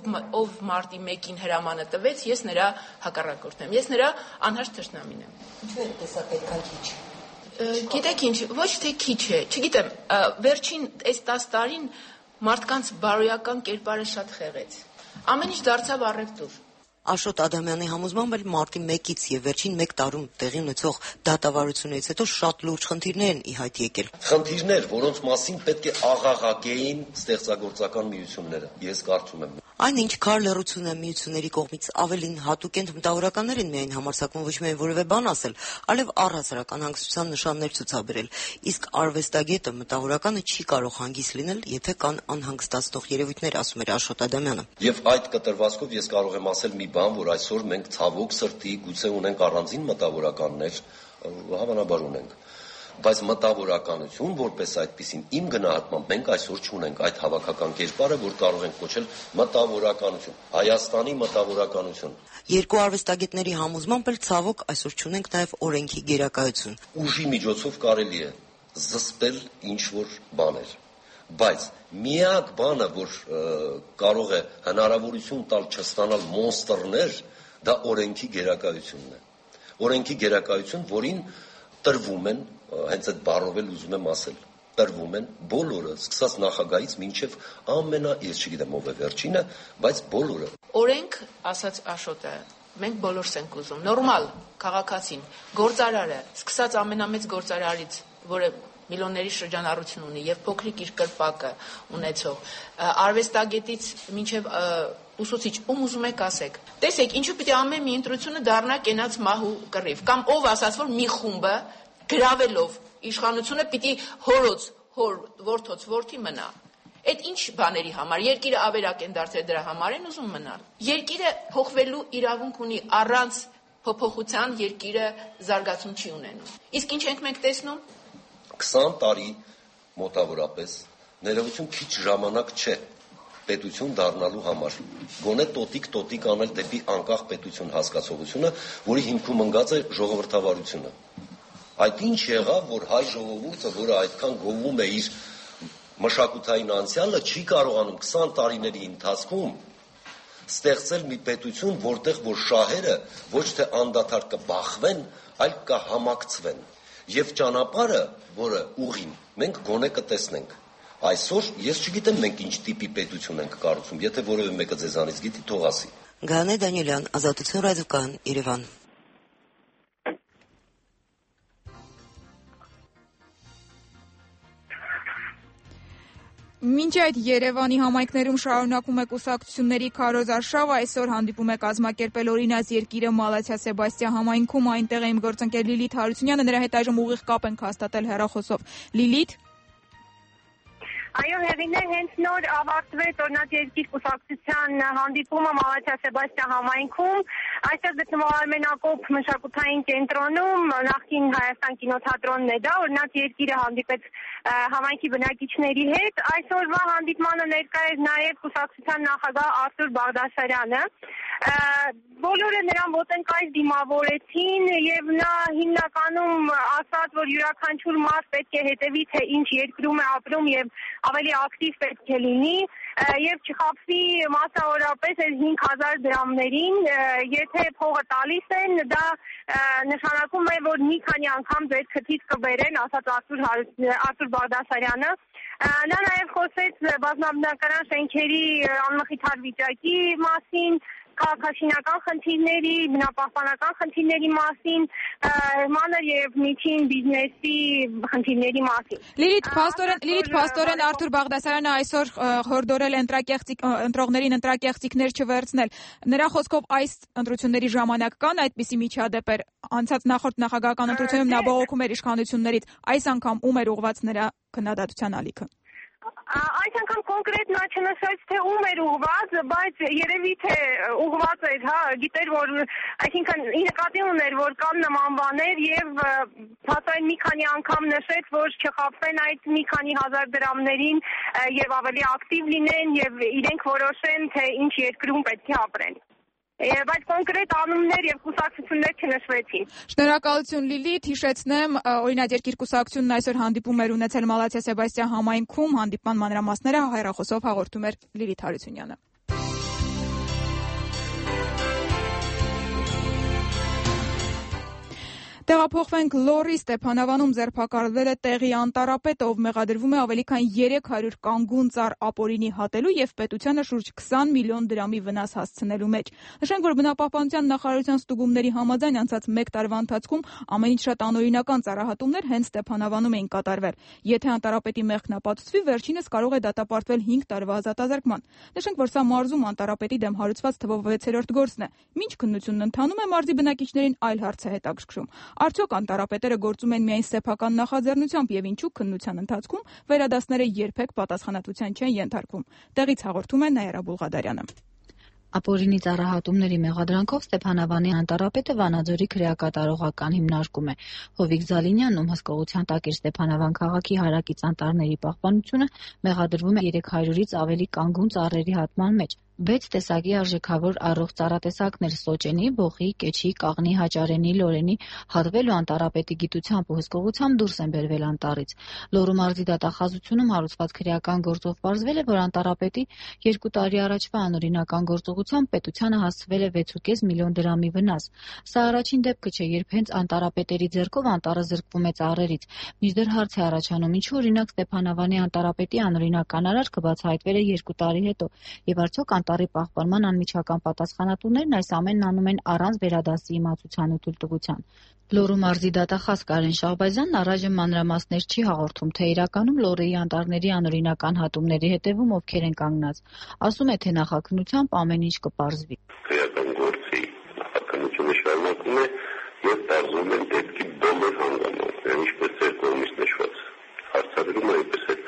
ով մարտի 1-ին հրամանը տվեց, ես նրա հակառակորդն եմ, ես նրա անհաշտ թշնամին եմ։ Ինչու է տեսակ այդքան քիչ։ Գիտեք ինչ, ոչ թե քիչ է, չգիտեմ, վերջին այս 10 տարին մարդկանց բարոյական կերպարը շատ խեղեց։ Ամեն ինչ դարձավ առևտուր։ Աշոտ Ադամյանի համոզմամբ էլ մարտի 1-ից եւ վերջին 1 տարում տեղի ունեցող դատավարություններից հետո շատ լուրջ խնդիրներ են ի հայտ եկել։ Խնդիրներ, որոնց մասին պետք է աղաղակեին ստեղծագործական միությունները, ես կարծում եմ։ Այն ինչ քար լռություն է միությունների կողմից ավելին հատուկ են մտավորականներ են միայն համարձակվում ոչ միայն որևէ բան ասել, այլև առհասարական հանգստության նշաններ ցուցաբերել, իսկ արվեստագետը մտավորականը չի կարող հանգիստ լինել, եթե կան անհանգստացնող երևույթներ, ասում էր Աշոտ Ադամյանը։ Եվ այդ կտրվածքով ես կարող եմ ասել մի բան, որ այսօր մենք ցավոք սրտի գուցե ունենք առանձին մտավորականներ, հավանաբար ունենք, բայց մտավորականություն որպես այդպիսին իմ գնահատմամբ մենք այսօր չունենք այդ հավաքական կերպարը, որ կարող ենք կոչել մտավորականություն, Հայաստանի մտավորականություն։ Երկու արվեստագետների համոզմամբ էլ ցավոք այսօր չունենք նաև օրենքի գերակայություն։ Ուժի միջոցով կարելի է զսպել ինչ-որ բաներ, բայց միակ բանը, որ կարող է հնարավորություն տալ չստանալ մոնստրներ, դա օրենքի գերակայությունն է։ Օրենքի գերակայություն, որին տրվում են, հենց այդ բառով էլ ուզում եմ ասել, տրվում են բոլորը, սկսած նախագահից մինչև ես չգիտեմ ով է վերջինը, բայց բոլորը։ Օրենք, ասաց Աշոտը, մենք բոլորս ենք ուզում, նորմալ քաղաքացին, գործարարը, սկսած ամենամեծ գործարարից, որը միլիոնների շրջանառություն ունի եւ փոքրիկ իր կրպակը ունեցող, արվեստագետից մինչեւ ուսուցիչ, ում ուզում եք ասեք։ Տեսեք, ինչու պիտի ամեն մի ընտրությունը դառնա կենաց մահու կռիվ, կամ ով ասաց, որ մի խումբը գրավելով իշխանությունը պիտի հորոց, որդոց, որդի մնա։ Այդ ինչ բաների համար, երկիրը ավերակ են դարձել դրա համար են ուզում մնալ։ Երկիրը փոխվելու իրավունք ունի, առանց փոփոխության երկիրը զարգացում չի ունենում։ Իսկ ինչ ենք մենք տեսնում։ 20 տարի մոտավորապես ներողություն քիչ ժամանակ չէ պետություն դառնալու համար։ Գոնե տոտիկ անել դեպի անկախ պետություն հասկացողությունը, որի հիմքում ընկած է ժողովրդավարությունը։ Այդ ինչ եղավ, որ հայ ժողովուրդը, որը այդքան գովում է իր մշակութային անցյալը, չի կարողանում 20 տարիների ընթացքում ստեղծել մի պետություն, որտեղ որ շահերը ոչ թե անդադար կբախվեն, այլ կհամակցվեն։ Եվ ճանապարհը, որը ուղին, մենք գոնե կտեսնենք։ Այսօր ես չգիտեմ մենք ինչ տիպի պետություն ենք կառուցում, եթե որևէ մեկը ձեզանից գիտի, թող ասի։ Գանե Դանիելյան, Ազատություն ռադիոկայան, Երևան։ Մինչ այդ Երևանի համայնքներում շարունակվում է կուսակցությունների քարոզարշավը, այսօր հանդիպում է կազմակերպել Օրինաց երկիրը Մալաթիա Սեբաստիա համայնքում, այնտեղ է իմ գործընկեր Լիլիթ Հարությունյանը, նրա հետ այժմ ուղիղ կապ ենք հաստատել հեռախոսով։ Լիլիթ։ Այո, Հեղինե, հենց նոր ավարտվեց Օրինաց երկիր կուսակցության հանդիպումը Մալաթիա Սեբաստիա համայնքում, այստեղ գտնվող Արմենակոպ մշակութային կենտրոնում, նախկին Հայաստան կինոթատրոնն է դա, Օրինաց երկիրը հանդիպեց համայնքի բնակիչների հետ։ Այսօրվա հանդիպմանը ներկա էր նաև կուսակցության նախագահ Արթուր Բաղդասարյանը։ Բոլորը նրան ոտենկայս դիմավորեցին եւ նա հիմնականում ասաց, որ յուրաքանչյուր մարդ պետք է հետևի, թե ինչ երկրում է ապրում եւ ավելի ակտիվ պետք է լինի եւ չխաբվի մասսավորապես այս 5000 դրամներին, եթե փողը տալիս են, դա նշանակում է, որ մի քանի անգամ ձեր քթից կբերեն, ասաց Արթուր Բաղդասարյանը։ Նա նաև խոսեց բազմաբնակարան շենքերի անմխիթար վիճակի մասին, քաղաքաշինական խնդիրների, բնապահպանական խնդիրների մասին, մանր եւ միջին բիզնեսի խնդիրների մասին։ Լիլիթ փաստորեն Արթուր Բաղդասարյանը այսօր հորդորել է ընտրողներին ընտրակեղծիքներ չվերցնել։ Նրա խոսքով այս ընտրությունների ժամանակ կան այդպիսի միջադեպեր, անցած նախորդ նախագահական ընտրությունում նա բողոքում էր իշխանություններից, այս անգամ ում էր ուղղված նրա քննադատության ալիքը։ Այս անգամ կոնկրետ նա չնշեց, թե ում էր ուղղված, բայց երևի թե ուղղված էր, գիտեր, որ այսինքն նկատի ուներ, որ կան նման բաներ եւ փաստորեն մի քանի անգամ նշեց, որ չխաբվեն այդ մի քանի հազար դրամներին եւ ավելի ակտիվ լինեն եւ իրենք որոշեն, թե ինչ երկրում պետք է ապրեն։ բայց կոնկրետ անուններ եւ կուսակցություններ չնշվեցին։ Շնորհակալություն Լիլիթ, հիշեցնեմ, Օրինաձեռքիր կուսակցությունն այսօր հանդիպում էր ունեցել Մալաթիա Սեբաստիան համայնքում, հանդիպման մանրամասները հեռախոսով հաղորդում էր Լիլիթ Հարությունյանը։ Տեղափոխվենք Լոռի Ստեփանավանում ձերբակալվել է տեղի անտառապետը, ով մեղադրվում է ավելի քան 300 կանգուն ծառ ապօրինի հատելու եւ պետությանը շուրջ 20 միլիոն դրամի վնաս հասցնելու մեջ։ Նշենք, որ բնապահպանության նախարարության ստուգումների համաձայն անցած 1 տարվա ընթացքում ամենից շատ անօրինական ծառահատումներ հենց Ստեփանավանում էին կատարվել։ Եթե անտառապետի մեղքն ապացուցվի, վերջինս կարող է դատապարտվել 5 տարվա ազատազրկման։ Նշենք, որ սա մարզում անտառապետի դեմ հարուցված թվով 6-րդ գործն է։ Մինչ քննությունն ընթանում է, մարզի բնակիչներին այլ հարց է հետաքրքրում։ Արդյոք անտառապետերը գործում են միայն սեփական նախաձեռնությամբ եւ ինչու քննության ընթացքում վերադասները երբեք պատասխանատվության չեն ենթարկվում։ Տեղից հաղորդում է Նաիրա Բուլղադարյանը։ Ապօրինի ծառահատումների մեղադրանքով Ստեփանավանի անտառապետը Վանաձորի քրեակատարողական հիմնարկում է։ Հովիկ Զալինյանն, ում հսկողության տակ էր Ստեփանավան քաղաքի հարակից անտառների պահպանությունը, մեղադրվում է 300-ից ավելի կանգուն ծառերի հատման մեջ։ 6 տեսակի արժեքավոր առողջ ծառատեսակներ՝ սոճենի, բոխի, կեչի, կաղնի, հաճարենի, լորենի հատվել ու անտառապետի գիտությամբ ու հսկողությամբ դուրս են բերվել անտառից։ Լոռու մարզի դատախազությունում հարուցված քրեական գործով պարզվել է, որ անտառապետի 2 տարի առաջվա անօրինական գործողությամբ պետությանը հասցվել է 6.5 միլիոն դրամի վնաս։ Սա առաջին դեպքը չէ, երբ հենց անտառապետերի ձեռքով անտառը զրկվում է ծառերից։ Մինչդեռ հարց է առաջանում, ինչու օրինակ Ստեփանավանի անտառապետի անօրինական արարքը բացահայտվել է 2 տարի հետո, եւ արդյոք անտառի պահպանման անմիջական պատասխանատուներն այս ամենն անում են առանց վերադասի իմացության ու թույլտվության։ Լոռու մարզի դատախազ Կարեն Շահբազյանն առայժմ մանրամասներ չի հաղորդում, թե իրականում Լոռիի անտառների անօրինական հատումների հետևում ովքեր են կանգնած։ Ասում է, թե նախաքննությամբ ամեն ինչ կպարզվի։ Քրեական գործի նախաքննությունը շարունակվում է եւ բարձում են դեպքի բոլոր հանգամանքները, ինչպես է կողմից նշված հարցադրումը, այնպես է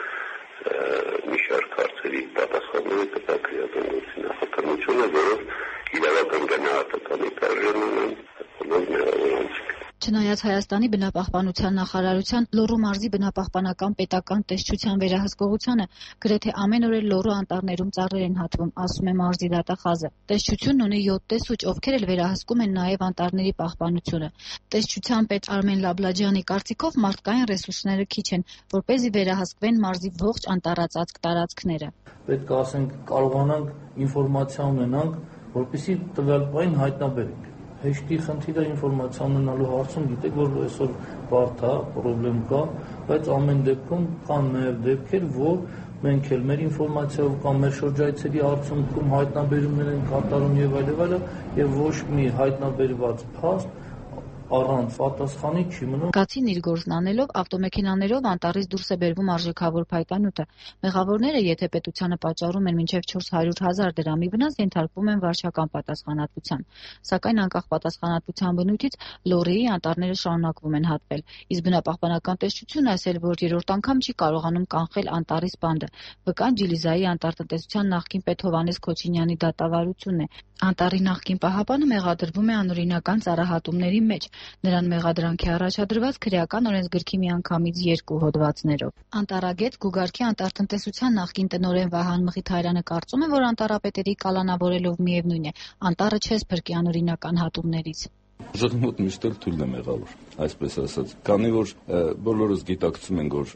մի շարք հարցերի պատասխանները կտա քրեական գործի նախաքննությունը, որով իրավական գնահատականի կարժեն ունեն բոլոր մեղավորանցիկ։ Չնայած Հայաստանի բնապահպանության նախարարության Լոռու մարզի բնապահպանական պետական տեսչության վերահսկողությանը, գրեթե ամեն օր Լոռու անտառներում ծառեր են հատվում, ասում է մարզի դատախազը։ Տեսչությունն ունի 7 տեսուչ, ովքեր էլ վերահսկում են նաև անտառների պահպանությունը։ Տեսչության պետ Արմեն Լաբլաջյանի կարծիքով մարդկային ռեսուրսները քիչ են, որպեսզի վերահսկվեն մարզի ողջ անտառածածկ տարածքները։ Պետք է ասենք կարողանանք ինֆորմացիա ունենանք, որպեսզի տվյալ բան հայտնաբերենք։ Հեշտի խնդիրը ինֆորմացիա ունենալու հարցում գիտեք, որ այսօր բարդ է, խնդրեմ կա, բայց ամեն դեպքում կան նաև դեպքեր, որ մենք էլ մեր ինֆորմացիայով կամ մեր շրջայցերի արդյունքում հայտնաբերումներ են կատարում եւ այլն, եւ ոչ մի հայտնաբերված փաստ առանց պատասխանի չի մնում։ Կացին իր գործն անելով ավտոմեքենաներով անտառից դուրս է բերվում արժեքավոր փայտանյութը։ Մեղավորները, եթե պետությանը պատճառում են մինչև 400,000 դրամի վնաս, ենթարկվում են վարչական պատասխանատվության։ Սակայն անկախ պատասխանատվության բնույթից Լոռիի անտառները շարունակվում են հատվել։ Իսկ բնապահպանական տեսչությունն ասել, որ երրորդ անգամ չի կարողանում կանխել անտառի սպանդը։ Վկան Ջիլիզայի անտառտնտեսության նախկին պետ Հովհաննես Քոչինյանի դատավարությունն է։ Անտառի նախկին պահապանը մեղադրվում է անօրինական ծառահատումների մեջ։ Նրան մեղադրանքի առաջադրված քրեական օրենսգրքի միանգամից 2 հոդվածներով։ Անտառագետ Գուգարքի անտառտնտեսության նախկին տնօրեն Վահան Մխիթարյանը կարծում է, որ անտառապետերի կալանավորելով միևնույն է, անտառը չես փրկի անօրինական հատումներից։ Ուժեղի մոտ միշտ էլ թույլն է մեղավոր, այսպես ասած, քանի որ բոլորս գիտակցում ենք, որ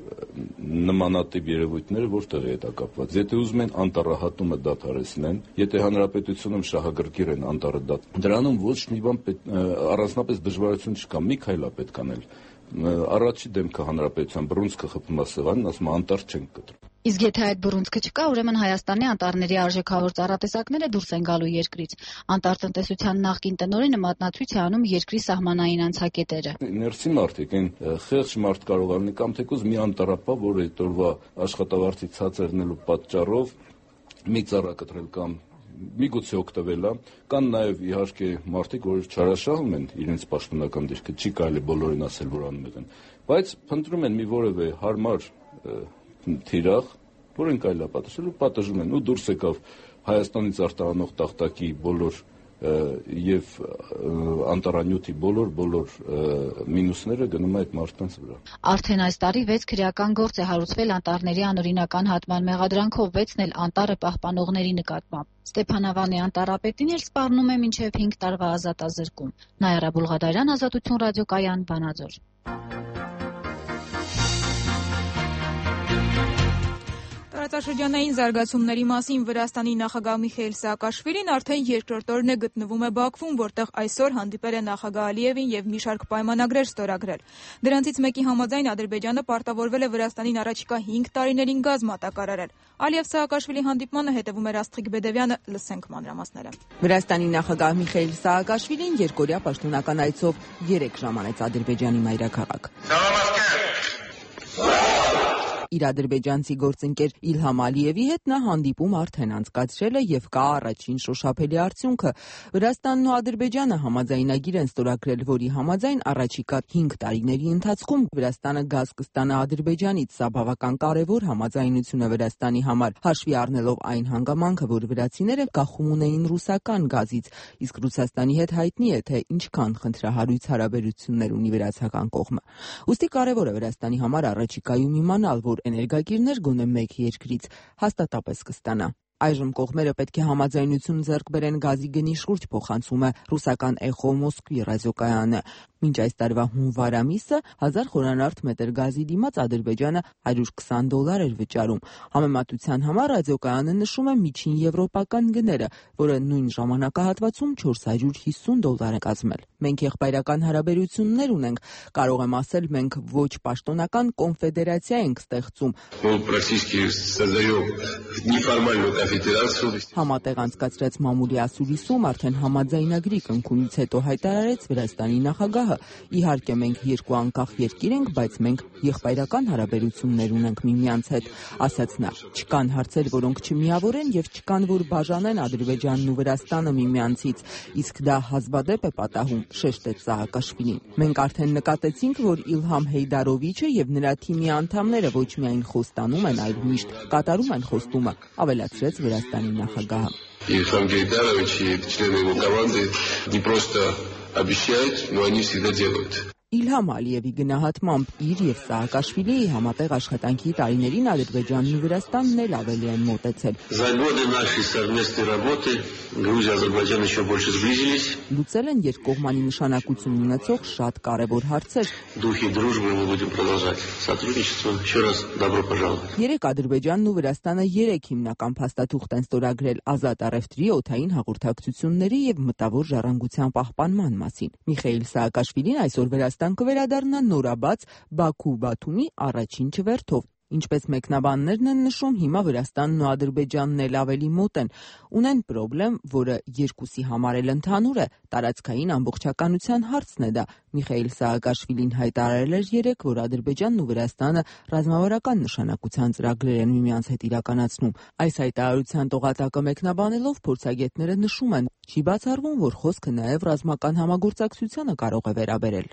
նմանատիպ երևույթները որտեղ է հետակապված։ Եթե ուզում են անտառահատումը դադարեցնեն, եթե հանրապետությունում շահագրգիռ են անտառը դրանում ոչ մի բան առանձնապես դժվարություն չկա, մի քայլ է պետք անել։ Առաջի դեմքը հանրապետության բռունցքը խփում է սեղանին, ասում է անտառ չենք կտրում։ Իսկ եթե այդ բռունցքը չկա, ուրեմն Հայաստանի անտառների արժեքավոր ծառատեսակները դուրս են գալու երկրից։ Անտառտնտեսության նախկին տնօրենը մատնացույց է անում երկրի սահմանային անցակետերը։ Ներսի մարդիկ, այն խեղճ մարդ կարող է լինի կամ թեկուզ մի անտառապահ, որը այդ օրվա աշխատավարձի ցածրնելու պատճառով մի ծառա կտրել կամ միգուցե օգտվել է, կան նաև իհարկե մարդիկ, որ չարաշահում են իրենց պաշտոնական դիրքը, չի կարելի բոլորին ասել, որ անում են, բայց փնտրում են մի որևէ հարմար թիրախ, որին կարելի է պատժել ու պատժում են, ու դուրս եկավ Հայաստանից արտահանող տախտակի բոլոր եւ անտառանյութի բոլոր մինուսները գնում է այդ մարդկանց վրա։ Արդեն այս տարի 6 քրեական գործ է հարուցվել անտառների անօրինական հատման մեղադրանքով, 6-ն էլ անտառը պահպանողների նկատմամբ։ Ստեփանավանի անտառապետին էլ սպառնում է մինչև 5 տարվա ազատազրկում։ Նայարա Բուլղադարյան, Ազատություն ռադիոկայան, Վանաձոր։ Տարածաշրջանային զարգացումների մասին Վրաստանի նախագահ Միխայիլ Սաակաշվիլին արդեն երկրորդ օրն է գտնվում է Բաքվում, որտեղ այսօր հանդիպել է նախագահ Ալիևին եւ մի շարք պայմանագրեր ստորագրել։ Դրանցից մեկի համաձայն Ադրբեջանը պարտավորվել է Վրաստանին առաջիկա 5 տարիներին գազ մատակարարել։ Ալիև-Սաակաշվիլի հանդիպմանը հետևում էր Աստղիկ Բեդևյանը, լսենք մանրամասները։ Վրաստանի նախագահ Միխայիլ Սաակաշվիլին երկօրյա պաշտոնական այցով 3 ժամ անեց Ադրբեջանի մայրաքաղաք։ Իր ադրբեջանցի գործընկեր Իլհամ Ալիևի հետ նա հանդիպում արդեն անցկացրել է եւ կա առաջին շոշափելի արդյունքը։ Վրաստանն ու Ադրբեջանը համաձայնագիր են ստորագրել, որի համաձայն առաջիկա 5 տարիների ընթացքում Վրաստանը գազ կստանա Ադրբեջանից։ Սա բավական կարևոր համաձայնություն է Վրաստանի համար, հաշվի առնելով այն հանգամանքը, որ վրացիները կախում ունեին ռուսական գազից, իսկ Ռուսաստանի հետ հայտնի է, թե ինչքան խնդրահարույց հարաբերություններ ունի վրացական կողմը։ Ուստի կարևոր է Վրաստանի համար առաջիկայում իմանալ, որ էներգակիրներ գոնե մեկ երկրից հաստատապես կստանա։ Այժմ կողմերը պետք է համաձայնություն ձեռք բերեն գազի գնի շուրջ փոխանցումը, ռուսական Էխո Մոսկվի ռադիոկայանը։ Մինչ այս տարվա հունվար ամիսը 1000 խորանարդ մետր գազի դիմաց Ադրբեջանը $120 էր վճարում։ Համեմատության համար ռադիոկայանը նշում է միջին եվրոպական գները, որը նույն ժամանակահատվածում $450 է կազմել։ Մենք եղբայրական հարաբերություններ ունենք, կարող եմ ասել, մենք ոչ պաշտոնական կոնֆեդերացիա ենք ստեղծում։ Համատեղ անցկացրած մամուլի ասուլիսում արդեն համաձայնագրի կնքումից հետո հայտարարեց Վրաստանի նախագահը. իհարկե մենք երկու անկախ երկիր ենք, բայց մենք եղբայրական հարաբերություններ ունենք միմյանց հետ, ասաց նա։ Չկան հարցեր, որոնք չմիավորեն եւ չկան, որ բաժանեն Ադրբեջանն ու Վրաստանը միմյանցից, իսկ դա հազվադեպ է պատահում, շեշտեց Սաակաշվիլին։ Մենք արդեն նկատեցինք, որ Իլհամ Հեյդարովիչը եւ նրա թիմի անդամները ոչ միայն խոստանում են, այլ միշտ կատարում են խոստումը, ավելացրեց Վրաստանի նախագահը։ Իլհամ Հեյդարովիչը и члены его команды не просто обещают, но они всегда делают. Իլհամ Ալիևի գնահատմամբ իր եւ Սաակաշվիլիի համատեղ աշխատանքի տարիներին Ադրբեջանն ու Վրաստանն էլ ավելի են մոտեցել։ За годы нашей совместной работы Грузия и Азербайджан еще больше сблизились. Լուծել են երկկողմանի նշանակություն ունեցող շատ կարևոր հարցեր։ В духе дружбы мы будем продолжать сотрудничество. Еще раз добро пожаловать. Երեք Ադրբեջանն ու Վրաստանը 3 հիմնական փաստաթուղթ են ստորագրել ազատ առևտրի, օդային հաղորդակցությունների եւ մտավոր ժառանգության պահպանման մասին։ Միխայիլ Սաակաշվիլին այսօր Վրաստան կվերադառնա նորաբաց Բաքու-Բաթումի առաջին չվերթով։ Ինչպես մեկնաբաններն են նշում, հիմա Վրաստանն ու Ադրբեջանն էլ ավելի մոտ են, ունեն պրոբլեմ, որը երկուսի համար էլ ընդհանուր է, տարածքային ամբողջականության հարցն է դա։ Միխայիլ Սաակաշվիլին հայտարարել էր երեկ, որ Ադրբեջանն ու Վրաստանը ռազմավարական նշանակության ծրագրեր են միմյանց հետ իրականացնում։ Այս հայտարարության տողատակը մեկնաբանելով փորձագետները նշում են, չի բացառվում, որ խոսքը նաև ռազմական համագործակցությանը կարող է վերաբերել։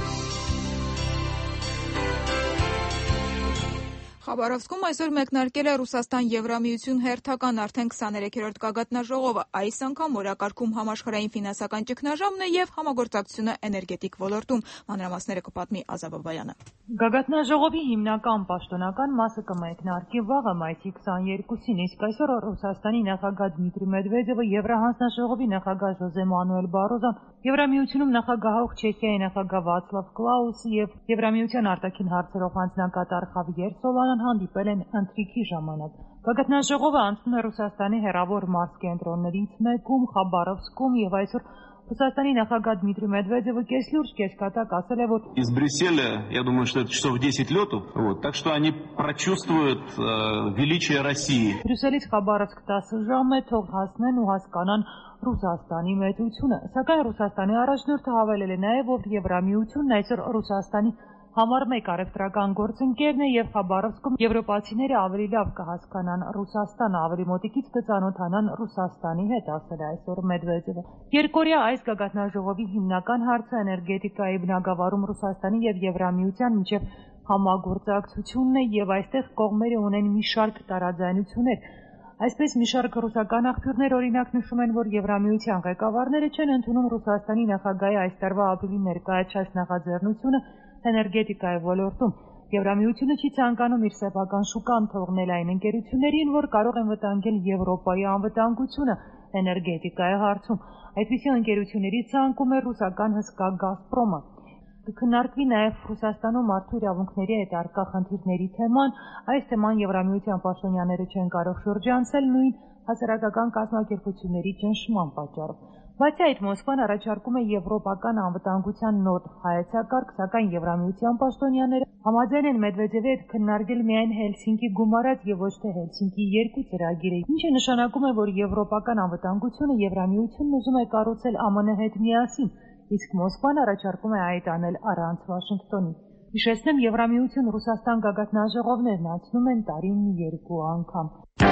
Խաբարովսկում այսօր մեկնարկել է Ռուսաստան-Եվրամիություն հերթական արդեն 23-րդ գագաթնաժողովը։ Այս անգամ օրակարգում համաշխարհային ֆինանսական ճգնաժամն է եւ համագործակցությունը էներգետիկ ոլորտում։ Մանրամասները կպատմի Ազա Բաբայանը։ Գագաթնաժողովի հիմնական պաշտոնական մասը կմեկնարկի վաղը մայիսի 22-ին, իսկ այսօր Ռուսաստանի նախագահ Դմիտրի Մեդվեդևը, Եվրահանձնաժողովի նախագահ Ժոզե Մանուել Բարոզոն, Եվրամիությունում նախագահող Չեխիայի նախագահ Վացլավ Կլաուսը եւ Եվրամիության արտաքին հարցերով հանձնակատար Խավիեր Սոլանան հանդիպել են ընթրիքի ժամանակ։ Գագաթնաժողովը անցնում է Ռուսաստանի հեռավոր մարզ кенտրոններից մեկում, Խաբարովսկում եւ այսօր Ռուսաստանի նախագահ Դմիտրի Մեդվեդևը կեսլուրջ կեսկատակ ասել է, որ Из Брюсселя, я думаю, что это часов 10 лету, вот, так что они прочувствуют величие России. Բրյուսելից Խաբարովսկ 10 ժամ է, թող հասնեն ու հասկանան Ռուսաստանի մեծությունը։ Սակայն Ռուսաստանի առաջնորդը հավելել է նաև, որ Եվրամիությունն այսօր Ռուսաստանի համար մեկ առևտրական գործընկերն է եւ Խաբարովսկում եվրոպացիները ավելի լավ կհասկանան Ռուսաստանը, ավելի մոտիկից կծանոթանան Ռուսաստանի հետ, ասել է այսօր Մեդվեդևը։ Երկօրյա այս գագաթնաժողովի հիմնական հարցը էներգետիկայի բնագավառում Ռուսաստանի եւ Եվրամիության միջև համագործակցությունն է եւ այստեղ կողմերը ունեն մի շարք տարաձայնություններ։ Այսպես մի շարք ռուսական աղբյուրներ օրինակ նշում են, որ Եվրամիության ղեկավարները չեն ընդունում Ռուսաստանի նախագահի այս տարվա ապրիլին ներկայացրած նախաձեռնությունը էներգետիկայի ոլորտում։ Եվրամիությունը չի ցանկանում իր սեփական շուկան թողնել այն ընկերություններին, որ կարող են վտանգել Եվրոպայի անվտանգությունը էներգետիկայի հարցում։ Այդպիսի ընկերությունների ցանկում է ռուսական հսկա Գազպրոմը։ Կքննարկվի նաև Ռուսաստանում մարդու իրավունքների հետ առկա խնդիրների թեման։ Այս թեման Եվրամիության պաշտոնյաները չեն կարող շրջանցել նույն հասարակական կազմակերպությունների ճնշման պատճառով։ Բացի այդ, Մոսկվան առաջարկում է եվրոպական անվտանգության նոր հայեցակարգ, սակայն Եվրամիության պաշտոնյաները համաձայն են Մեդվեդևի հետ քննարկել միայն Հելսինկի գումարած եւ ոչ թե Հելսինկի 2 ծրագիրը, ինչը նշանակում է, որ եվրոպական անվտանգությունը Եվրամիությունն ուզում է կառուցել ԱՄՆ հետ միասին, իսկ Մոսկվան առաջարկում է այդ անել առանց Վաշինգտոնի։ Հիշեցնեմ, Եվրամիություն Ռուսաստան գագաթնաժողովներն անցնում են տարին 2 անգամ։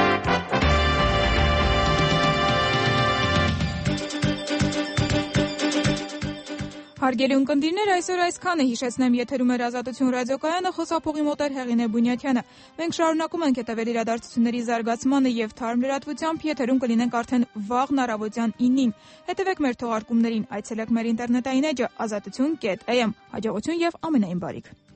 Հարգելի ունկնդիրներ, այսօր այսքանը, հիշեցնեմ, եթերում էր Ազատություն ռադիոկայանը, խոսափողի մոտ էր Հեղինե Բունյաթյանը։ Մենք շարունակում ենք հետևել իրադարձությունների զարգացմանը եւ թարմ լրատվությամբ, եթերում կլինենք արդեն վաղն առավոտյան 9-ին։ Հետևեք մեր թողարկումներին, այցելեք մեր ինտերնետային էջը azatutun.am։ Հաջողություն եւ ամենայն բարիք։